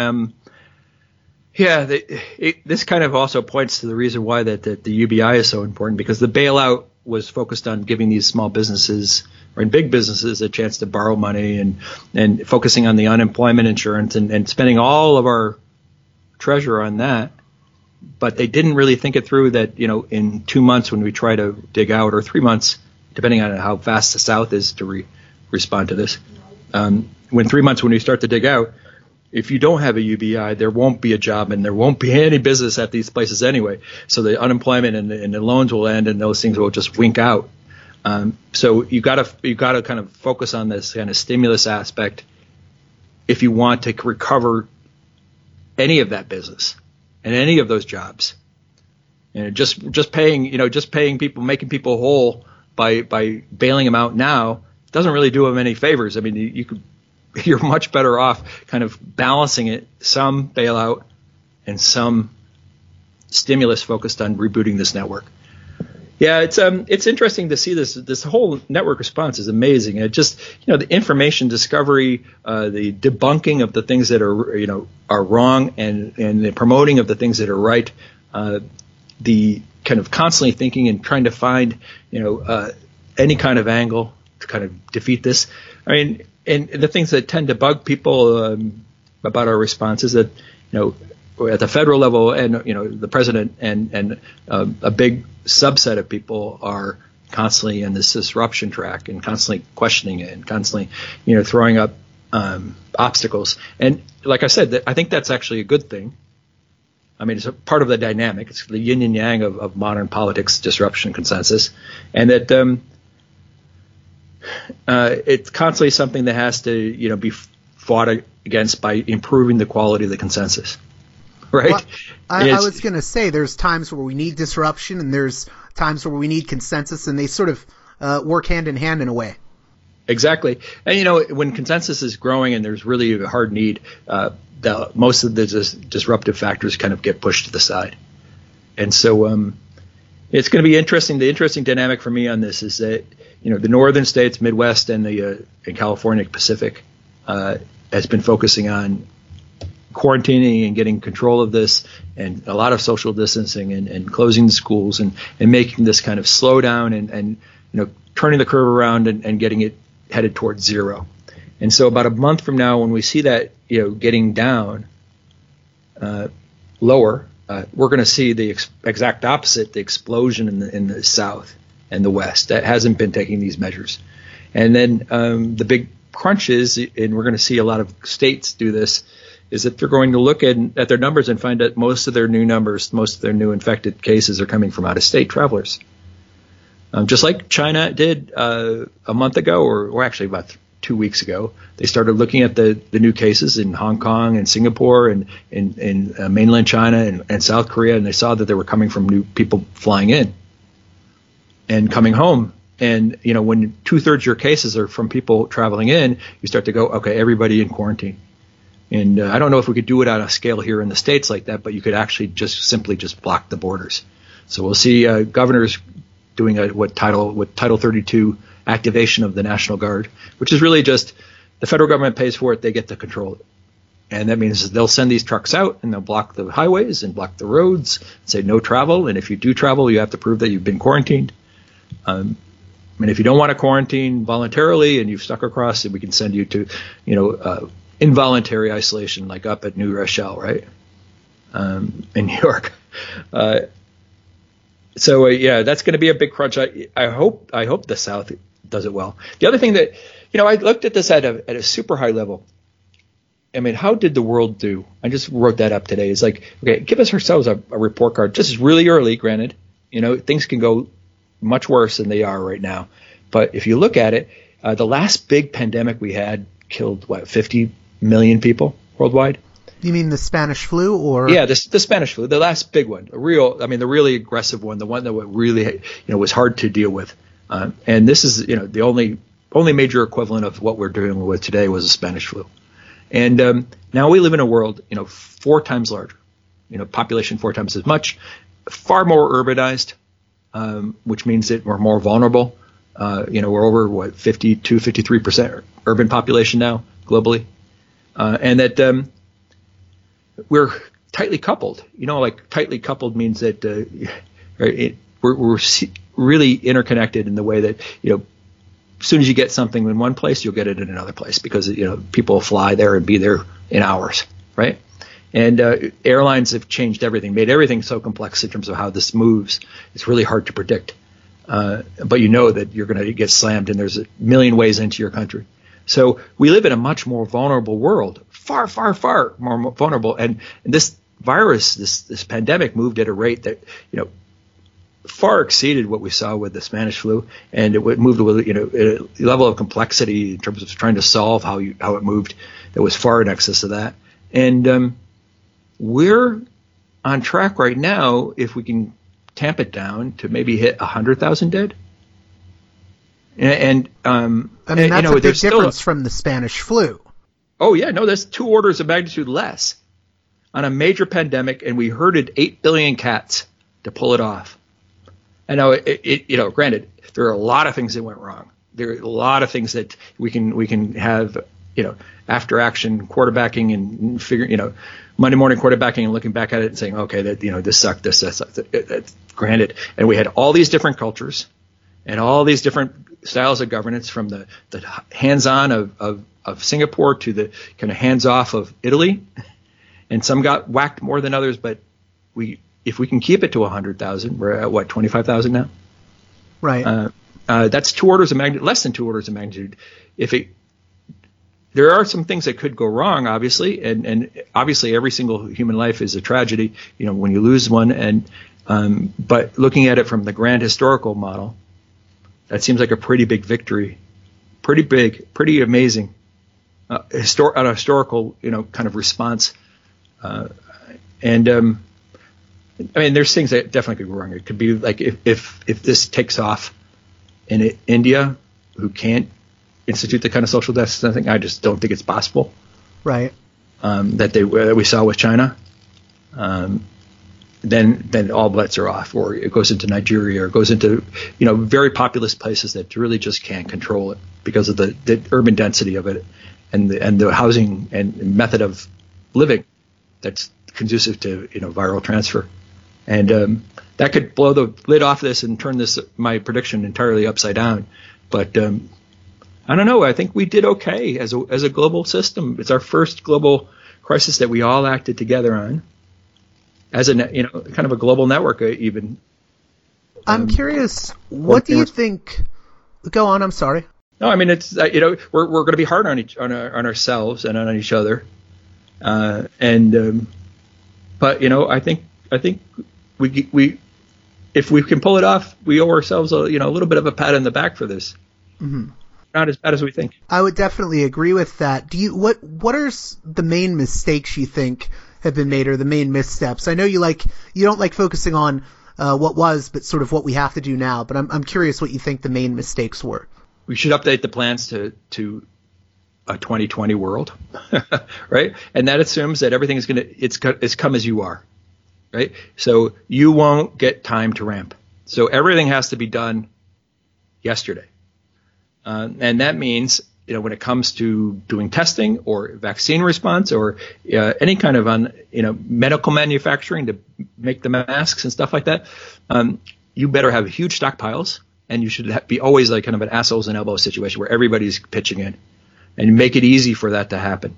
This kind of also points to the reason why that the UBI is so important, because the bailout was focused on giving these small businesses or in big businesses a chance to borrow money and focusing on the unemployment insurance and spending all of our treasure on that. But they didn't really think it through that, in 2 months when we try to dig out, or 3 months, depending on how fast the South is to respond to this. When 3 months when we start to dig out, if you don't have a UBI, there won't be a job and there won't be any business at these places anyway. So the unemployment and the loans will end and those things will just wink out. So you got to kind of focus on this kind of stimulus aspect if you want to recover any of that business and any of those jobs. And just paying people, making people whole by bailing them out now doesn't really do them any favors. I mean, you're much better off kind of balancing it, some bailout and some stimulus focused on rebooting this network. Yeah, it's interesting to see this whole network response is amazing. It just, the information discovery, the debunking of the things that are wrong and the promoting of the things that are right, the kind of constantly thinking and trying to find, any kind of angle to kind of defeat this. I mean, and the things that tend to bug people about our response is that, at the federal level and, the president and a big subset of people are constantly in this disruption track and constantly questioning it and constantly, throwing up obstacles. And like I said, I think that's actually a good thing. I mean, it's a part of the dynamic. It's the yin and yang of modern politics, disruption, consensus, and that it's constantly something that has to, be fought against by improving the quality of the consensus. Right. Well, I was going to say there's times where we need disruption and there's times where we need consensus, and they sort of work hand in hand in a way. Exactly. And, when consensus is growing and there's really a hard need, most of the disruptive factors kind of get pushed to the side. And so it's going to be interesting. The interesting dynamic for me on this is that, the northern states, Midwest, and the California Pacific has been focusing on quarantining and getting control of this, and a lot of social distancing and closing the schools and making this kind of slow down and turning the curve around and getting it headed towards zero. And so about a month from now, when we see that getting down lower, we're going to see the exact opposite, the explosion in the South and the West that hasn't been taking these measures. And then the big crunch is, and we're going to see a lot of states do this, is that they're going to look at their numbers and find that most of their new infected cases are coming from out-of-state travelers. Just like China did a month ago, or actually about 2 weeks ago, they started looking at the new cases in Hong Kong and Singapore and in mainland China and South Korea, and they saw that they were coming from new people flying in and coming home. And, when 2/3 of your cases are from people traveling in, you start to go, okay, everybody in quarantine. And I don't know if we could do it on a scale here in the States like that, but you could actually simply block the borders. So we'll see governors doing what Title 32 activation of the National Guard, which is really just the federal government pays for it, they get to control it. And that means they'll send these trucks out and they'll block the highways and block the roads, say no travel. And if you do travel, you have to prove that you've been quarantined. And if you don't want to quarantine voluntarily and you've stuck across it, we can send you to, involuntary isolation, like up at New Rochelle, right? In New York. So that's going to be a big crunch. I hope the South does it well. The other thing that, I looked at this at a super high level. I mean, how did the world do? I just wrote that up today. It's like, okay, give us ourselves a report card. This is really early, granted. Things can go much worse than they are right now. But if you look at it, the last big pandemic we had killed, 50 million people worldwide? You mean the Spanish flu, or? Yeah, the Spanish flu, the last big one, the really aggressive one, the one that really, was hard to deal with. And this is, the only major equivalent of what we're dealing with today was the Spanish flu. And now we live in a world, 4 times larger, population 4 times as much, far more urbanized, which means that we're more vulnerable. We're over 53% urban population now globally, and that we're tightly coupled. Tightly coupled means that we're really interconnected in the way that as soon as you get something in one place, you'll get it in another place because people fly there and be there in hours, right? And airlines have changed everything, made everything so complex in terms of how this moves. It's really hard to predict. But that you're going to get slammed and there's a million ways into your country. So we live in a much more vulnerable world, far, far, far more vulnerable. And this virus, this pandemic moved at a rate that, far exceeded what we saw with the Spanish flu. And it moved with, a level of complexity in terms of trying to solve how it moved that was far in excess of that. And we're on track right now, if we can tamp it down, to maybe hit 100,000 dead. And that's a big difference from the Spanish flu. Oh yeah, no, that's 2 orders of magnitude less on a major pandemic, and we herded 8 billion cats to pull it off. I know granted, there are a lot of things that went wrong. There are a lot of things that we can have, after action quarterbacking and figure, Monday morning quarterbacking and looking back at it and saying, okay, that this sucked, this sucked. Granted, and we had all these different cultures and all these different styles of governance, from the hands-on of Singapore to the kind of hands-off of Italy, and some got whacked more than others. But if we can keep it to 100,000, we're at 25,000 now. Right. That's 2 orders of magnitude, less than 2 orders of magnitude. There are some things that could go wrong, obviously, and obviously every single human life is a tragedy, when you lose one. And but looking at it from the grand historical model, that seems like a pretty big victory, pretty big, pretty amazing, an historical, kind of response. There's things that definitely could go wrong. It could be like if this takes off in India, who can't institute the kind of social distancing, I just don't think it's possible. Right. That we saw with China. Then all bets are off, or it goes into Nigeria, or goes into very populous places that really just can't control it because of the urban density of it and the housing and method of living that's conducive to viral transfer. And that could blow the lid off this and turn my prediction entirely upside down. But I don't know. I think we did okay as a global system. It's our first global crisis that we all acted together on, as a kind of a global network even. I'm curious. What do you think? Go on. I'm sorry. No, I mean it's we're going to be hard on ourselves and on each other, but I think we if we can pull it off, we owe ourselves a little bit of a pat on the back for this. Mm-hmm. Not as bad as we think. I would definitely agree with that. What are the main mistakes you think have been made, or the main missteps? I know you don't like focusing on what was, but sort of what we have to do now. But I'm curious what you think the main mistakes were. We should update the plans to a 2020 world, right? And that assumes that everything is it's come as you are, right? So you won't get time to ramp. So everything has to be done yesterday. And that means, when it comes to doing testing or vaccine response or any kind of medical manufacturing to make the masks and stuff like that, you better have huge stockpiles, and you should be always like kind of an assholes and elbows situation where everybody's pitching in, and make it easy for that to happen.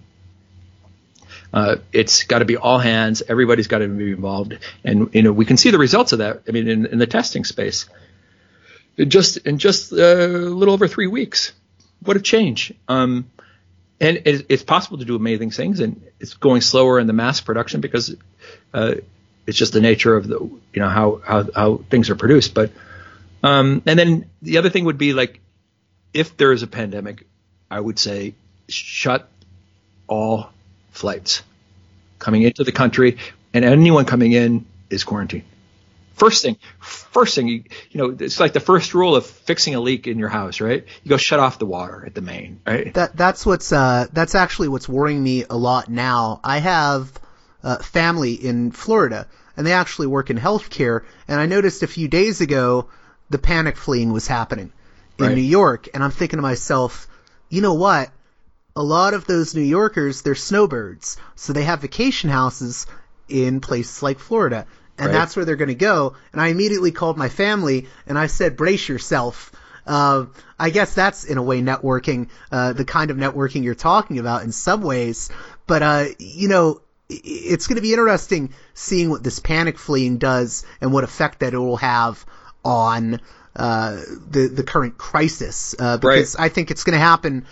It's got to be all hands. Everybody's got to be involved, and we can see the results of that. I mean, in the testing space. In just a little over 3 weeks, what a change! And And it's possible to do amazing things, and it's going slower in the mass production because it's just the nature of the how things are produced. But and then the other thing would be like, if there is a pandemic, I would say shut all flights coming into the country, and anyone coming in is quarantined. First thing, it's like the first rule of fixing a leak in your house, right? You go shut off the water at the main, right? That's actually what's worrying me a lot now. I have family in Florida, and they actually work in healthcare, and I noticed a few days ago the panic fleeing was happening in New York, and I'm thinking to myself, you know what? A lot of those New Yorkers, they're snowbirds, so they have vacation houses in places like Florida. And that's where they're going to go. And I immediately called my family and I said, brace yourself. I guess that's in a way networking, the kind of networking you're talking about in some ways. But, it's going to be interesting seeing what this panic fleeing does and what effect that it will have on the current crisis. Because I think it's going to happen.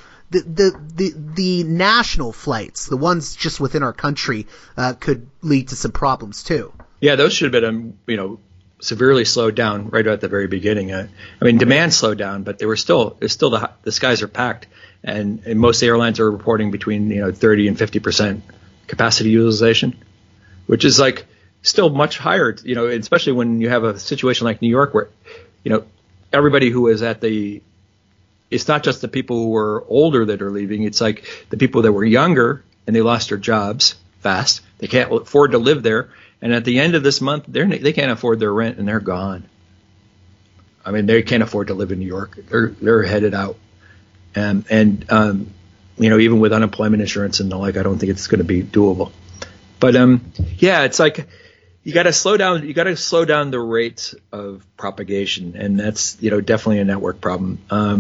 The national flights, the ones just within our country, could lead to some problems too. Yeah, those should have been, severely slowed down right at the very beginning. Demand slowed down, but it's still the skies are packed, and most airlines are reporting between 30 and 50% capacity utilization, which is like still much higher. Especially when you have a situation like New York where, everybody who is it's not just the people who were older that are leaving. It's like the people that were younger and they lost their jobs fast. They can't afford to live there. And at the end of this month, they can't afford their rent, and they're gone. They can't afford to live in New York. They're headed out, and even with unemployment insurance and the like, I don't think it's going to be doable. But it's like you got to slow down. You got to slow down the rates of propagation, and that's definitely a network problem.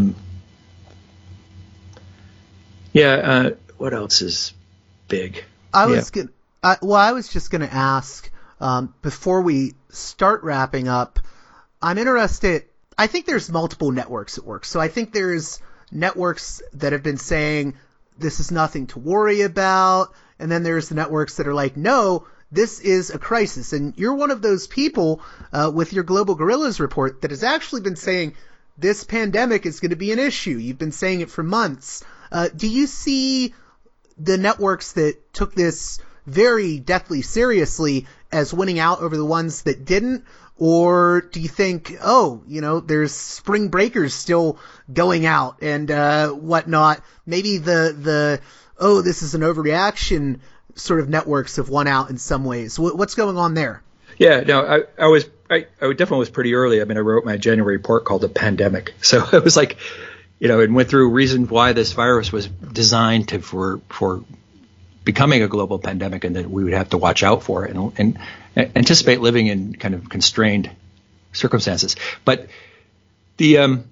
What else is big? I was just going to ask, before we start wrapping up, I'm interested. I think there's multiple networks at work. So I think there's networks that have been saying this is nothing to worry about. And then there's the networks that are like, no, this is a crisis. And you're one of those people with your Global Gorillas report that has actually been saying this pandemic is going to be an issue. You've been saying it for months. Do you see the networks that took this very deathly seriously as winning out over the ones that didn't? Or do you think, there's spring breakers still going out and whatnot? Maybe this is an overreaction sort of networks have won out in some ways. What's going on there? Yeah, no, I definitely was pretty early. I wrote my January report called The Pandemic. So it was like, and went through reasons why this virus was designed for becoming a global pandemic, and that we would have to watch out for it and anticipate living in kind of constrained circumstances. But there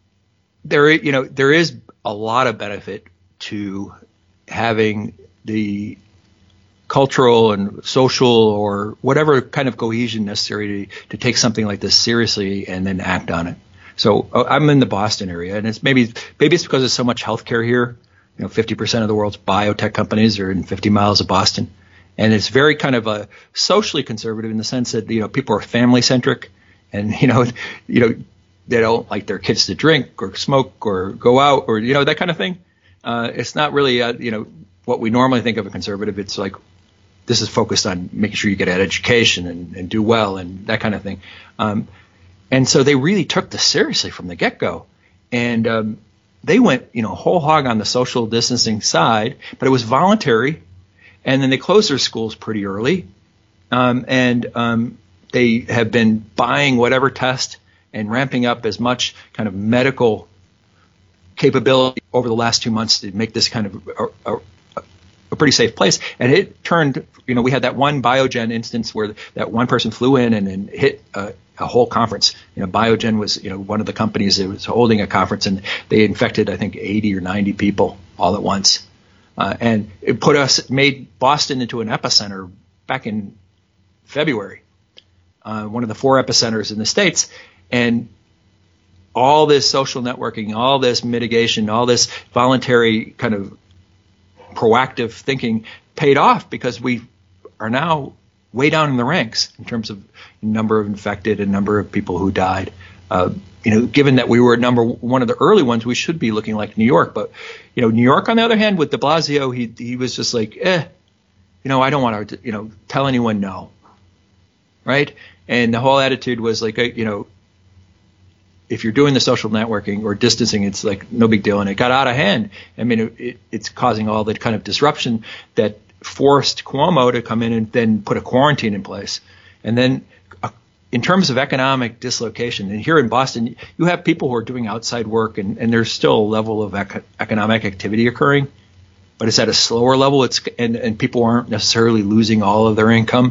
is a lot of benefit to having the cultural and social or whatever kind of cohesion necessary to take something like this seriously and then act on it. So I'm in the Boston area, and it's maybe it's because there's so much healthcare here. 50% of the world's biotech companies are in 50 miles of Boston. And it's very kind of a socially conservative in the sense that, people are family centric and, they don't like their kids to drink or smoke or go out or, that kind of thing. It's not really, what we normally think of a conservative. It's like, this is focused on making sure you get an education and do well and that kind of thing. And so they really took this seriously from the get-go. And, they went, whole hog on the social distancing side, but it was voluntary. And then they closed their schools pretty early. And they have been buying whatever test and ramping up as much kind of medical capability over the last 2 months to make this kind of a pretty safe place. And it turned, we had that one Biogen instance where that one person flew in and hit a whole conference. Biogen was, one of the companies that was holding a conference, and they infected, I think, 80 or 90 people all at once. And it made Boston into an epicenter back in February, one of the 4 epicenters in the States. And all this social networking, all this mitigation, all this voluntary kind of proactive thinking paid off, because we are now way down in the ranks in terms of number of infected and number of people who died. Given that we were one of the early ones, we should be looking like New York. But, New York, on the other hand, with de Blasio, he was just like, I don't want to, tell anyone no. Right? And the whole attitude was like, if you're doing the social networking or distancing, it's like no big deal. And it got out of hand. I mean, it's causing all the kind of disruption that forced Cuomo to come in and then put a quarantine in place. And then in terms of economic dislocation, and here in Boston, you have people who are doing outside work, and there's still a level of economic activity occurring, but it's at a slower level. And people aren't necessarily losing all of their income.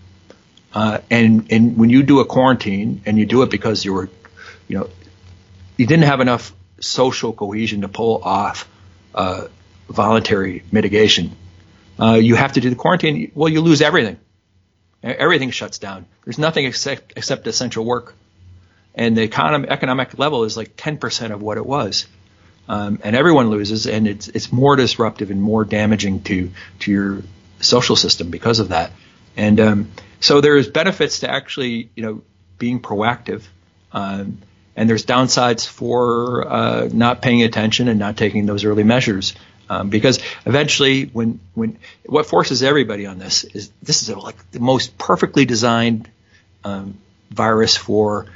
And when you do a quarantine, and you do it because you didn't have enough social cohesion to pull off voluntary mitigation, you have to do the quarantine. Well, you lose everything. Everything shuts down. There's nothing except essential work. And the economic level is like 10% of what it was. And everyone loses, and it's more disruptive and more damaging to your social system because of that. And so there's benefits to actually, being proactive. And there's downsides for not paying attention and not taking those early measures. Because eventually, when what forces everybody on this is like the most perfectly designed virus for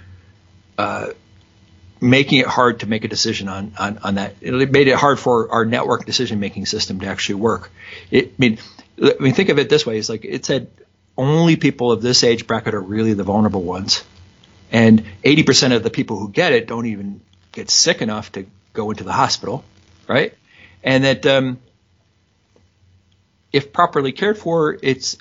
making it hard to make a decision on that. It made it hard for our network decision-making system to actually work. Think of it this way: it's like it said only people of this age bracket are really the vulnerable ones, and 80% of the people who get it don't even get sick enough to go into the hospital, right? And that if properly cared for, it's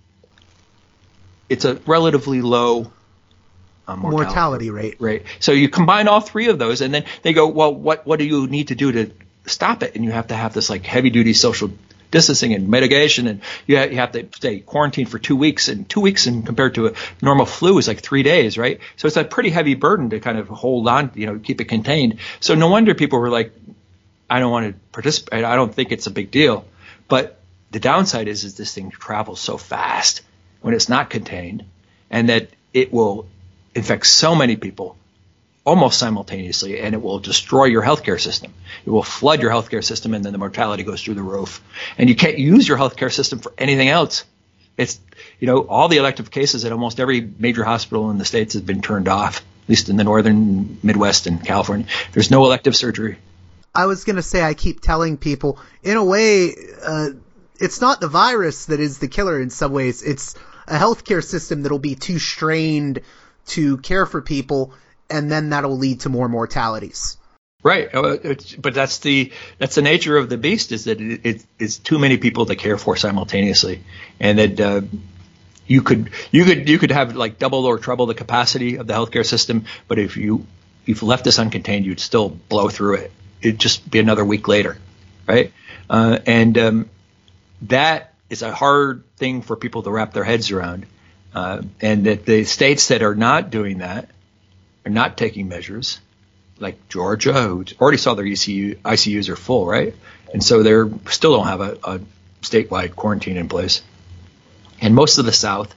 a relatively low mortality rate. Right. So you combine all three of those, and then they go, well, what do you need to do to stop it? And you have to have this like heavy duty social distancing and mitigation, and you have to stay quarantined for 2 weeks, and 2 weeks and compared to a normal flu is like 3 days, right? So it's a pretty heavy burden to kind of hold on, keep it contained. So no wonder people were like, I don't want to participate. I don't think it's a big deal. But the downside is this thing travels so fast when it's not contained, and that it will infect so many people almost simultaneously, and it will destroy your healthcare system. It will flood your healthcare system, and then the mortality goes through the roof. And you can't use your healthcare system for anything else. It's, all the elective cases at almost every major hospital in the States has been turned off, at least in the northern Midwest and California. There's no elective surgery. I was going to say, I keep telling people, in a way, it's not the virus that is the killer in some ways. It's a healthcare system that'll be too strained to care for people, and then that'll lead to more mortalities. Right. But that's the nature of the beast, is that it's too many people to care for simultaneously. And that you could have like double or treble the capacity of the healthcare system, but if you left this uncontained, you'd still blow through it. It'd just be another week later, right? And that is a hard thing for people to wrap their heads around. And that the states that are not doing that, are not taking measures, like Georgia, who already saw their ICUs are full, right? And so they still don't have a statewide quarantine in place. And most of the South,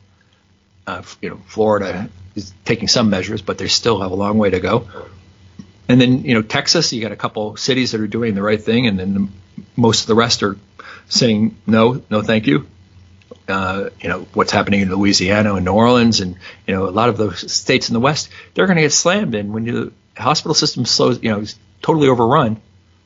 Florida is taking some measures, but they still have a long way to go. And then, Texas, you got a couple cities that are doing the right thing, and then most of the rest are saying no, thank you. What's happening in Louisiana and New Orleans, and a lot of those states in the West, they're going to get slammed. And when the hospital system is totally overrun,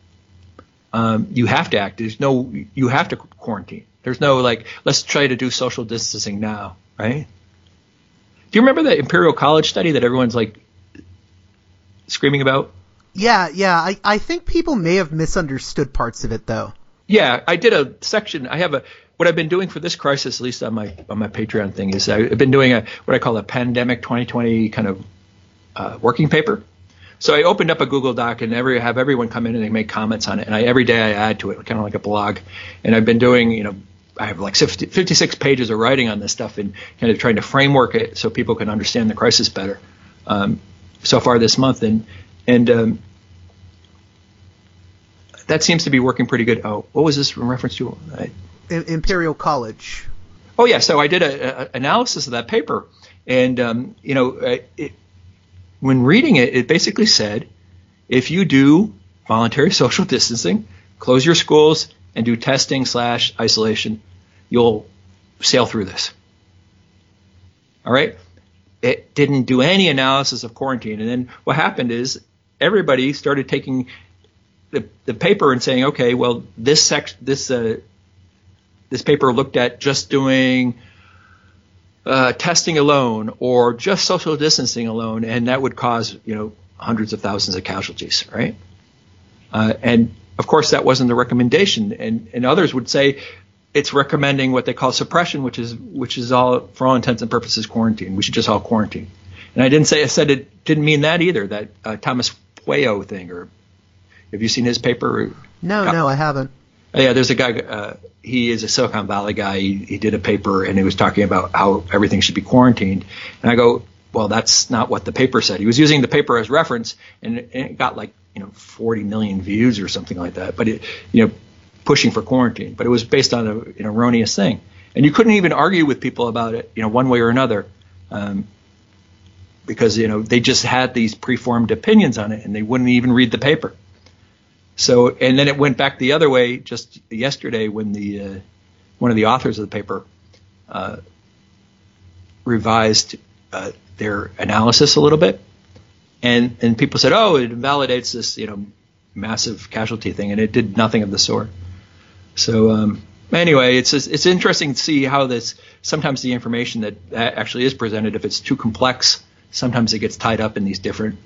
you have to act. You have to quarantine. There's no let's try to do social distancing now, right? Do you remember the Imperial College study that everyone's screaming about? Yeah. I think people may have misunderstood parts of it, though. Yeah, I did a section. What I've been doing for this crisis, at least on my Patreon thing, is I've been doing what I call a pandemic 2020 kind of working paper. So I opened up a Google Doc and have everyone come in and they make comments on it. And every day I add to it, kind of like a blog. And I've been doing, I have 56 pages of writing on this stuff and kind of trying to framework it so people can understand the crisis better so far this month. And that seems to be working pretty good. Oh, what was this in reference to? Imperial College. Oh, yeah. So I did an analysis of that paper. And, when reading it, it basically said, if you do voluntary social distancing, close your schools, and do testing/isolation, you'll sail through this. All right? It didn't do any analysis of quarantine. And then what happened is everybody started taking the paper and saying, okay, well, this paper looked at just doing testing alone or just social distancing alone, and that would cause, hundreds of thousands of casualties, right? And of course, that wasn't the recommendation. And others would say it's recommending what they call suppression, which is all, for all intents and purposes, quarantine. We should just all quarantine. And I said it didn't mean that either. That Thomas Pueyo thing, or have you seen his paper? No, I haven't. Yeah, there's a guy. He is a Silicon Valley guy. He did a paper, and he was talking about how everything should be quarantined. And I go, well, that's not what the paper said. He was using the paper as reference, and it got 40 million views or something like that. But pushing for quarantine. But it was based on an erroneous thing, and you couldn't even argue with people about it, one way or another, because they just had these preformed opinions on it, and they wouldn't even read the paper. So, and then it went back the other way just yesterday when one of the authors of the paper revised their analysis a little bit, and people said, oh, it invalidates this massive casualty thing, and it did nothing of the sort. So anyway, it's interesting to see how sometimes the information that actually is presented, if it's too complex, sometimes it gets tied up in these different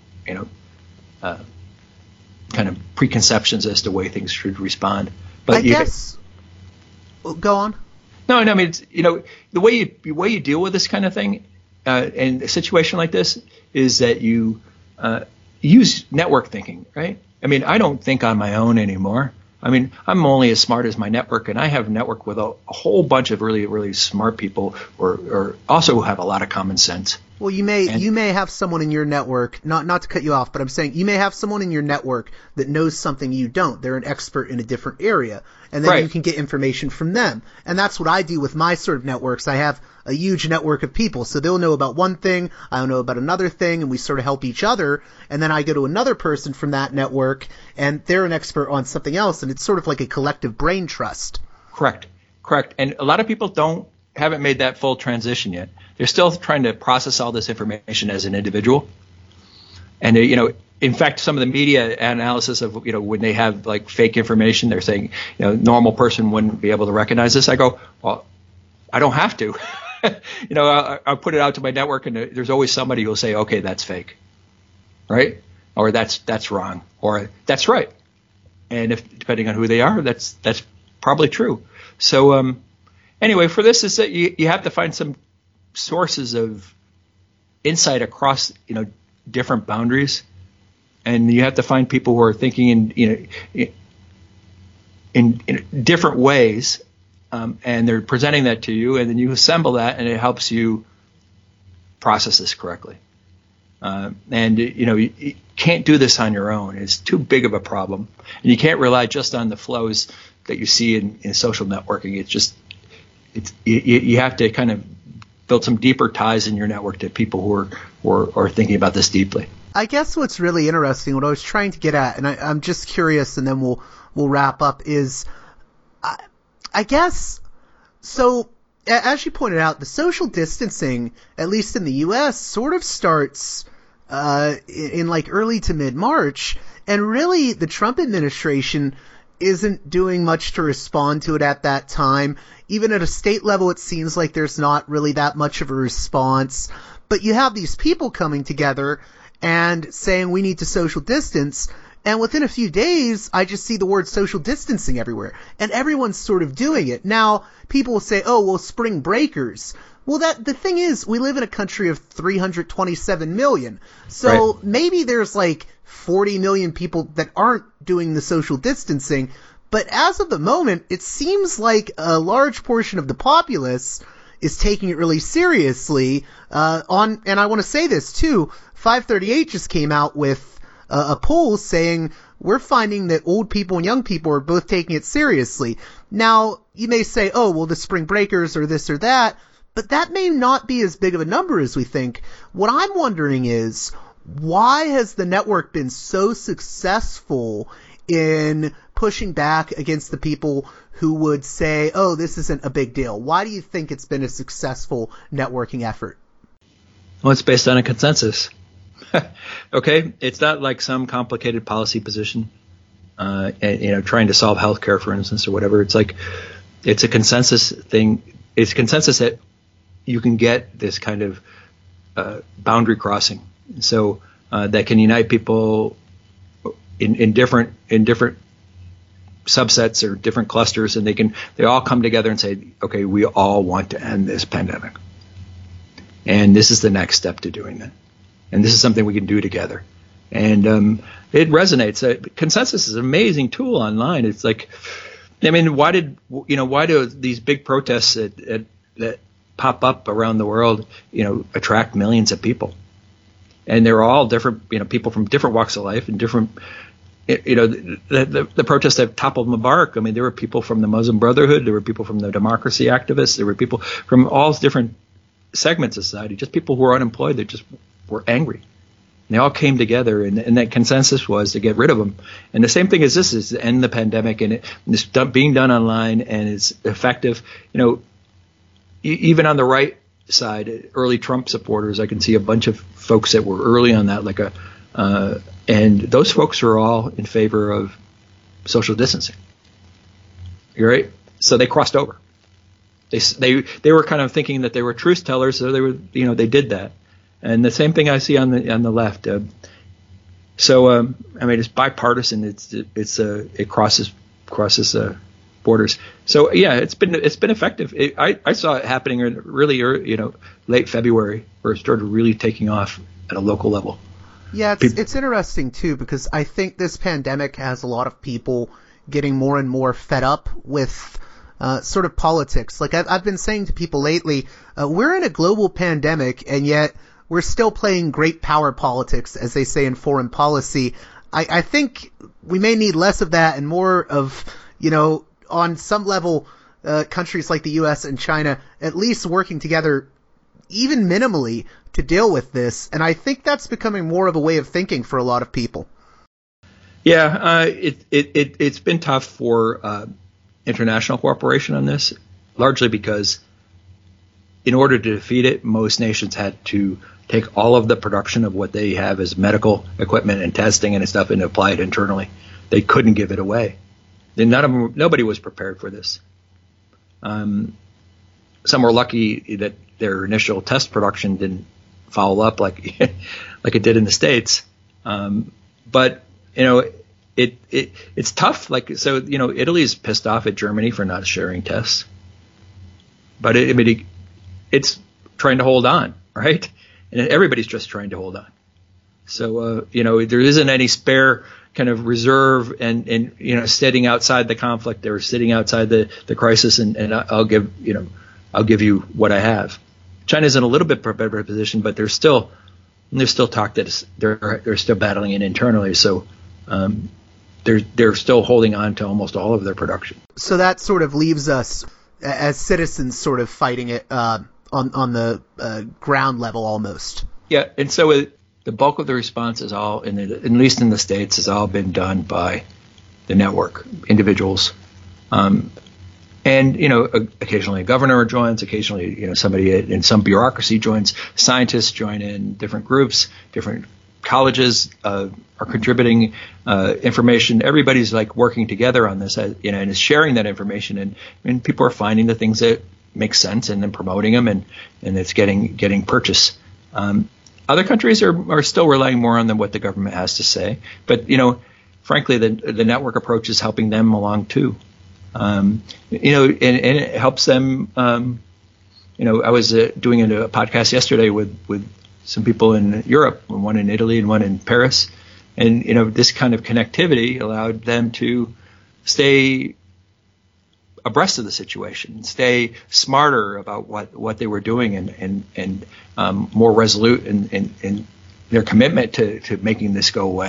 kind of preconceptions as to the way things should respond. But I guess. Go on. No. I mean, the way you deal with this kind of thing in a situation like this is that you use network thinking, right? I mean, I don't think on my own anymore. I mean, I'm only as smart as my network, and I have a network with a whole bunch of really, really smart people, or also have a lot of common sense. Well, you may have someone in your network, not to cut you off, but I'm saying you may have someone in your network that knows something you don't. They're an expert in a different area, and then right. You can get information from them. And that's what I do with my sort of networks. I have a huge network of people, so they'll know about one thing, I'll know about another thing, and we sort of help each other. And then I go to another person from that network, and they're an expert on something else, and it's sort of like a collective brain trust. Correct. And a lot of people haven't made that full transition yet. They're still trying to process all this information as an individual. And, in fact, some of the media analysis of, when they have fake information, they're saying, normal person wouldn't be able to recognize this. I go, well, I don't have to. I'll put it out to my network, and there's always somebody who'll say, okay, that's fake. Right? Or that's wrong. Or that's right. And depending on who they are, that's probably true. So, anyway, for this is that you have to find some sources of insight across different boundaries, and you have to find people who are thinking in different ways, and they're presenting that to you, and then you assemble that, and it helps you process this correctly. And you can't do this on your own. It's too big of a problem, and you can't rely just on the flows that you see in social networking. You have to kind of build some deeper ties in your network to people who are thinking about this deeply. I guess what's really interesting, what I was trying to get at, and I'm just curious, and then we'll wrap up, is I guess, so as you pointed out, the social distancing, at least in the U.S., sort of starts in early to mid-March, and really the Trump administration isn't doing much to respond to it at that time. Even at a state level, it seems like there's not really that much of a response. But you have these people coming together and saying we need to social distance, and within a few days, I just see the word social distancing everywhere, and everyone's sort of doing it. Now, people will say, oh, well, spring breakers. Well, the thing is, we live in a country of 327 million, so right. Maybe there's 40 million people that aren't doing the social distancing, but as of the moment, it seems like a large portion of the populace is taking it really seriously. And I want to say this too, 538 just came out with a poll saying we're finding that old people and young people are both taking it seriously. Now, you may say, oh, well, the spring breakers or this or that, but that may not be as big of a number as we think. What I'm wondering is, why has the network been so successful in pushing back against the people who would say, oh, this isn't a big deal? Why do you think it's been a successful networking effort? Well, it's based on a consensus. Okay? It's not like some complicated policy position, trying to solve healthcare, for instance, or whatever. It's like, it's a consensus thing. It's a consensus that you can get this kind of boundary crossing. So that can unite people in different subsets or different clusters, and they all come together and say, okay, we all want to end this pandemic, and this is the next step to doing that, and this is something we can do together, and it resonates. Consensus is an amazing tool online. It's like, I mean, why do these big protests that pop up around the world, attract millions of people? And they're all different, people from different walks of life and different, the protests that toppled Mubarak. I mean, there were people from the Muslim Brotherhood, there were people from the democracy activists, there were people from all different segments of society, just people who were unemployed that just were angry. And they all came together, and that consensus was to get rid of them. And the same thing as this is to end the pandemic, and it's being done online, and it's effective. Even on the right side, early Trump supporters, I can see a bunch of folks that were early on that, and those folks are all in favor of social distancing. You're right. So they crossed over. They were kind of thinking that they were truth tellers, so they were, they did that. And the same thing I see on the left. It's bipartisan. It crosses borders. So yeah, it's been effective. I saw it happening really, late February, where it started really taking off at a local level. Yeah, it's interesting too, because I think this pandemic has a lot of people getting more and more fed up with sort of politics. Like I've been saying to people lately, we're in a global pandemic, and yet we're still playing great power politics, as they say in foreign policy. I think we may need less of that and more of, on some level, countries like the U.S. and China at least working together, even minimally, to deal with this. And I think that's becoming more of a way of thinking for a lot of people. Yeah, it's been tough for international cooperation on this, largely because in order to defeat it, most nations had to take all of the production of what they have as medical equipment and testing and stuff and apply it internally. They couldn't give it away. Nobody was prepared for this. Some were lucky that their initial test production didn't follow up like it did in the States. But it's tough. Italy's pissed off at Germany for not sharing tests, but it's trying to hold on, right? And everybody's just trying to hold on. So there isn't any spare kind of reserve and sitting outside the conflict or sitting outside the crisis, and I'll give you what I have. China's in a little bit better position, but there's still talk that they're still battling it internally. So they're still holding on to almost all of their production. So that sort of leaves us as citizens sort of fighting it on the ground level almost. Yeah, and so the bulk of the response is all, at least in the States, has all been done by the network, individuals. And occasionally a governor joins, occasionally somebody in some bureaucracy joins, scientists join in, different groups, different colleges are contributing information. Everybody's working together on this, and is sharing that information, and people are finding the things that make sense and then promoting them, and it's getting purchase. Other countries are still relying more on what the government has to say, but frankly, the network approach is helping them along too. And it helps them. I was doing a podcast yesterday with some people in Europe, one in Italy and one in Paris, and this kind of connectivity allowed them to stay abreast of the situation, stay smarter about what they were doing, and more resolute in their commitment to making this go away.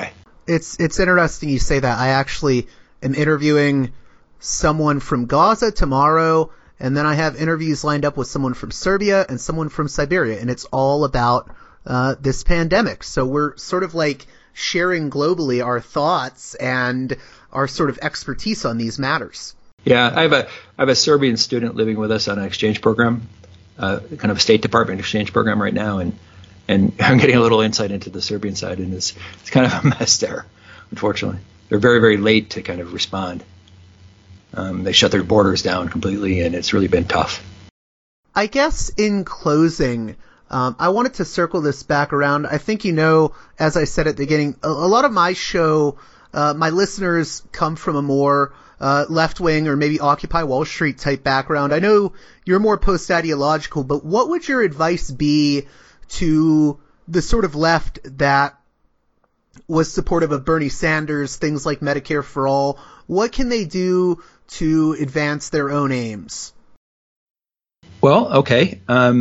It's interesting you say that. I actually am interviewing someone from Gaza tomorrow, and then I have interviews lined up with someone from Serbia and someone from Siberia, and it's all about this pandemic. So we're sort of like sharing globally our thoughts and our sort of expertise on these matters. Yeah, I have a Serbian student living with us on an exchange program, kind of a State Department exchange program right now, and I'm getting a little insight into the Serbian side, and it's kind of a mess there, unfortunately. They're very, very late to kind of respond. They shut their borders down completely, and it's really been tough. I guess in closing, I wanted to circle this back around. I think as I said at the beginning, a lot of my show, my listeners come from a more left-wing or maybe Occupy Wall Street type background. I know you're more post-ideological, but what would your advice be to the sort of left that was supportive of Bernie Sanders, things like Medicare for All? What can they do to advance their own aims? Well, okay.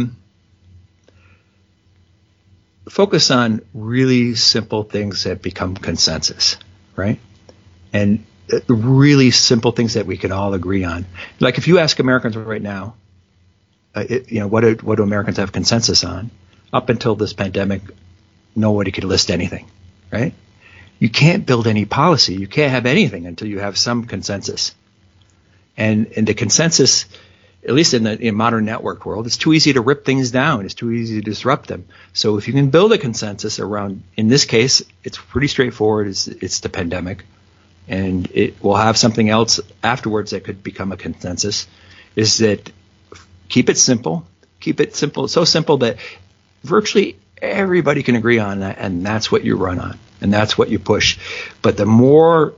Focus on really simple things that become consensus, right? And really simple things that we can all agree on. Like if you ask Americans right now, what do Americans have consensus on? Up until this pandemic, nobody could list anything, right? You can't build any policy. You can't have anything until you have some consensus. And the consensus, at least in the modern network world, it's too easy to rip things down. It's too easy to disrupt them. So if you can build a consensus around, in this case, it's pretty straightforward. It's the pandemic. And it will have something else afterwards that could become a consensus, is that keep it simple. Keep it simple, so simple that virtually everybody can agree on that, and that's what you run on, and that's what you push. But the more,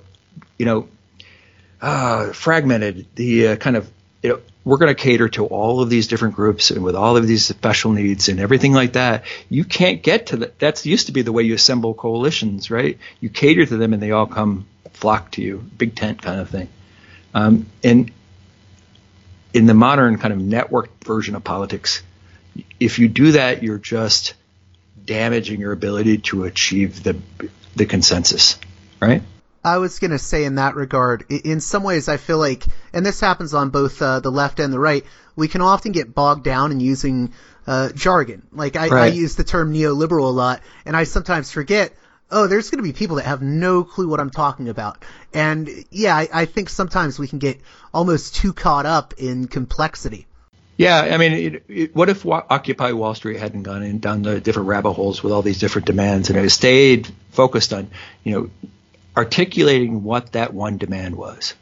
fragmented, the kind of, we're going to cater to all of these different groups and with all of these special needs and everything like that. You can't get to that. That used to be the way you assemble coalitions, right? You cater to them and they all flock to you, big tent kind of thing. And in the modern kind of network version of politics, if you do that, you're just damaging your ability to achieve the consensus, right? I was going to say in that regard, in some ways I feel like, and this happens on both the left and the right, we can often get bogged down in using jargon. Like I use the term neoliberal a lot, and I sometimes forget, there's going to be people that have no clue what I'm talking about. And yeah, I think sometimes we can get almost too caught up in complexity. Yeah, I mean, what if Occupy Wall Street hadn't gone down the different rabbit holes with all these different demands, and it stayed focused on, articulating what that one demand was?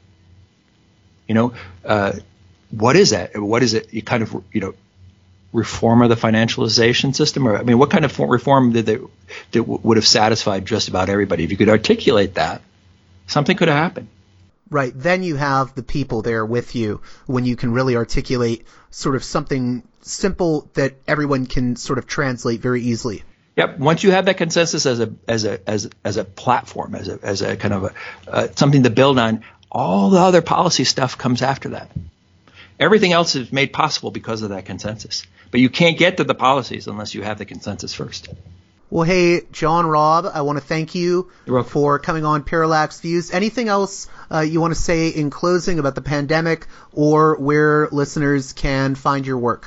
What is that? What is it? You kind of, reform of the financialization system, or what kind of reform that would have satisfied just about everybody? If you could articulate that, something could have happened. Right. Then you have the people there with you when you can really articulate sort of something simple that everyone can sort of translate very easily. Yep. Once you have that consensus as a platform, as a kind of something to build on, all the other policy stuff comes after that. Everything else is made possible because of that consensus. But you can't get to the policies unless you have the consensus first. Well, hey, John Robb, I want to thank you for coming on Parallax Views. Anything else you want to say in closing about the pandemic or where listeners can find your work?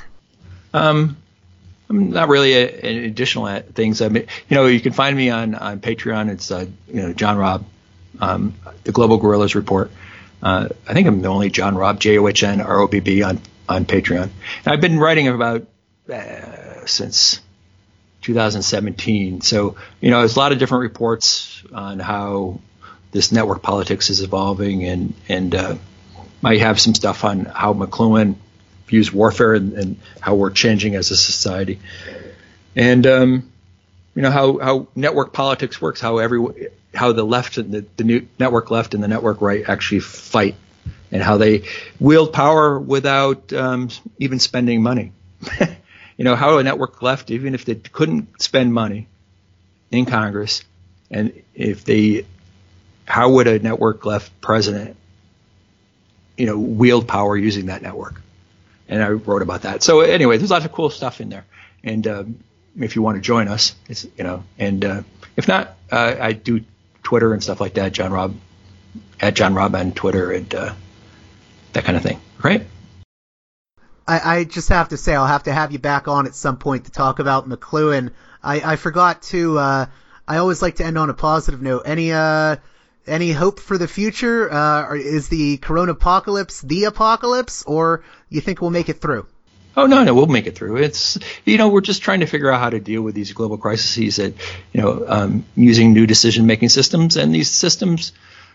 Not really additional things. I mean, you can find me on Patreon. It's John Robb, the Global Guerrillas Report. I think I'm the only John Robb, JOHN ROBB on Patreon. And I've been writing about since 2017. So, there's a lot of different reports on how this network politics is evolving, and might have some stuff on how McLuhan views warfare and how we're changing as a society, and how network politics works, how the left and the new network left and the network right actually fight, and how they wield power without even spending money. How a network left, even if they couldn't spend money in Congress, and how would a network left president, wield power using that network? And I wrote about that. So anyway, there's lots of cool stuff in there. And if you want to join us, if not, I do Twitter and stuff like that. John Robb on Twitter and that kind of thing. Right? I just have to say I'll have to have you back on at some point to talk about McLuhan. I forgot to. I always like to end on a positive note. Any hope for the future? Is the coronapocalypse the apocalypse, or you think we'll make it through? Oh, no, we'll make it through. It's, we're just trying to figure out how to deal with these global crises that, using new decision-making systems, and these systems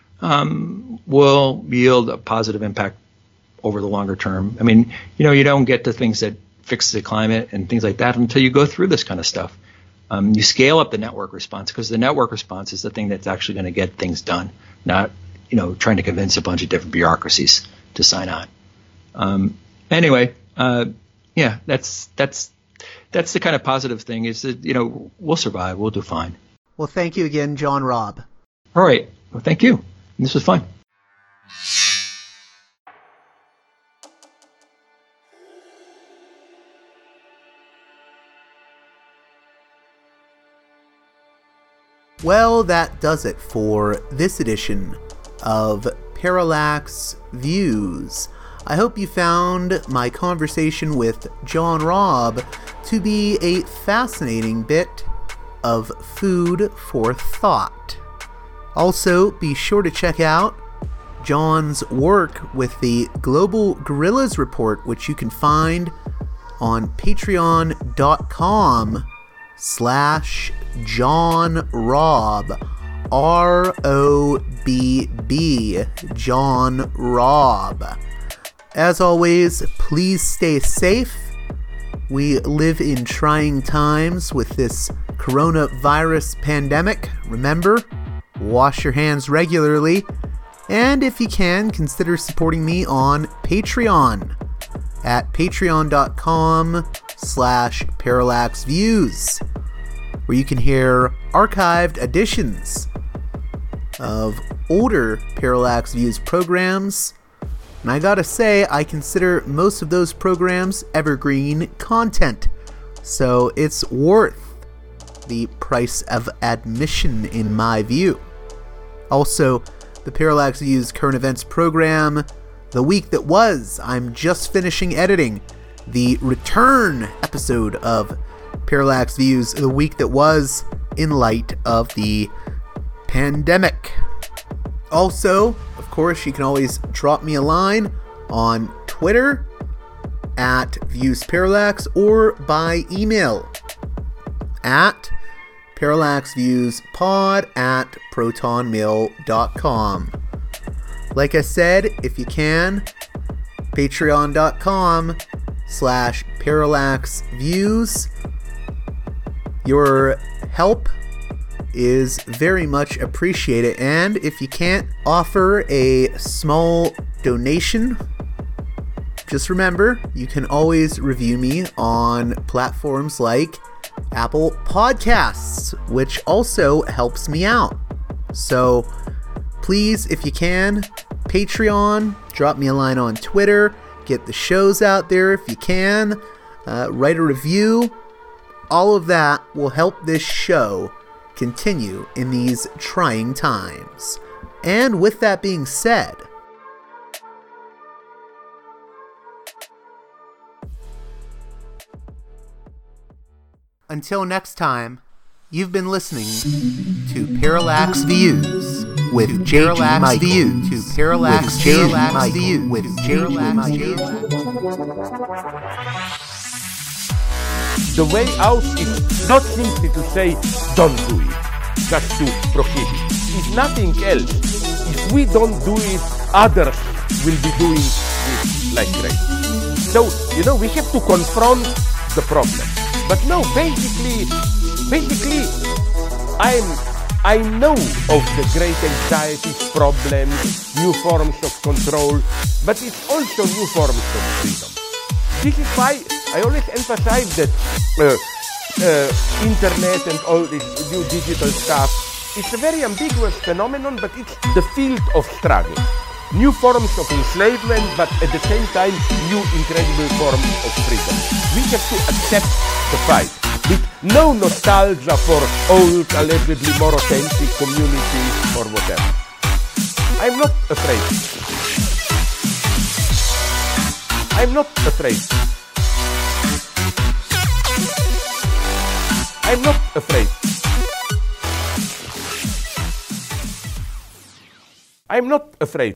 will yield a positive impact over the longer term. I mean, you don't get to things that fix the climate and things like that until you go through this kind of stuff. You scale up the network response, because the network response is the thing that's actually going to get things done, not, trying to convince a bunch of different bureaucracies to sign on. Anyway, yeah, that's the kind of positive thing is that, we'll survive. We'll do fine. Well, thank you again, John Robb. All right. Well, thank you. This was fun. Well, that does it for this edition of Parallax Views. I hope you found my conversation with John Robb to be a fascinating bit of food for thought. Also, be sure to check out John's work with the Global Gorillas Report, which you can find on patreon.com/John Robb, R-O-B-B, John Robb. As always, please stay safe. We live in trying times with this coronavirus pandemic. Remember, wash your hands regularly. And if you can, consider supporting me on Patreon at patreon.com/parallaxviews, where you can hear archived editions of older Parallax Views programs. And I gotta say, I consider most of those programs evergreen content, so it's worth the price of admission in my view. Also, the Parallax Views Current Events program, The Week That Was, I'm just finishing editing the return episode of Parallax Views, The Week That Was, in light of the pandemic. Also, of course, you can always drop me a line on Twitter at ViewsParallax or by email at parallaxviewspod@protonmail.com. Like I said, if you can, patreon.com/parallaxviews. Your help is very much appreciated, and if you can't offer a small donation, just remember you can always review me on platforms like Apple Podcasts, which also helps me out. So please, if you can, Patreon, drop me a line on Twitter, get the shows out there if you can, write a review. All of that will help this show continue in these trying times. And with that being said, until next time, you've been listening to Parallax Views with Parallax Views to Parallax Views with Parallax Views. The way out is not simply to say, don't do it, just to prohibit. It's nothing else. If we don't do it, others will be doing it like crazy. So, we have to confront the problem. But no, basically, I know of the great anxieties, problems, new forms of control, but it's also new forms of freedom. This is why I always emphasize that internet and all this new digital stuff, it's a very ambiguous phenomenon, but it's the field of struggle. New forms of enslavement, but at the same time, new incredible forms of freedom. We have to accept the fight. with no nostalgia for old, allegedly more authentic communities or whatever. I'm not afraid. I'm not afraid. I'm not afraid. I'm not afraid.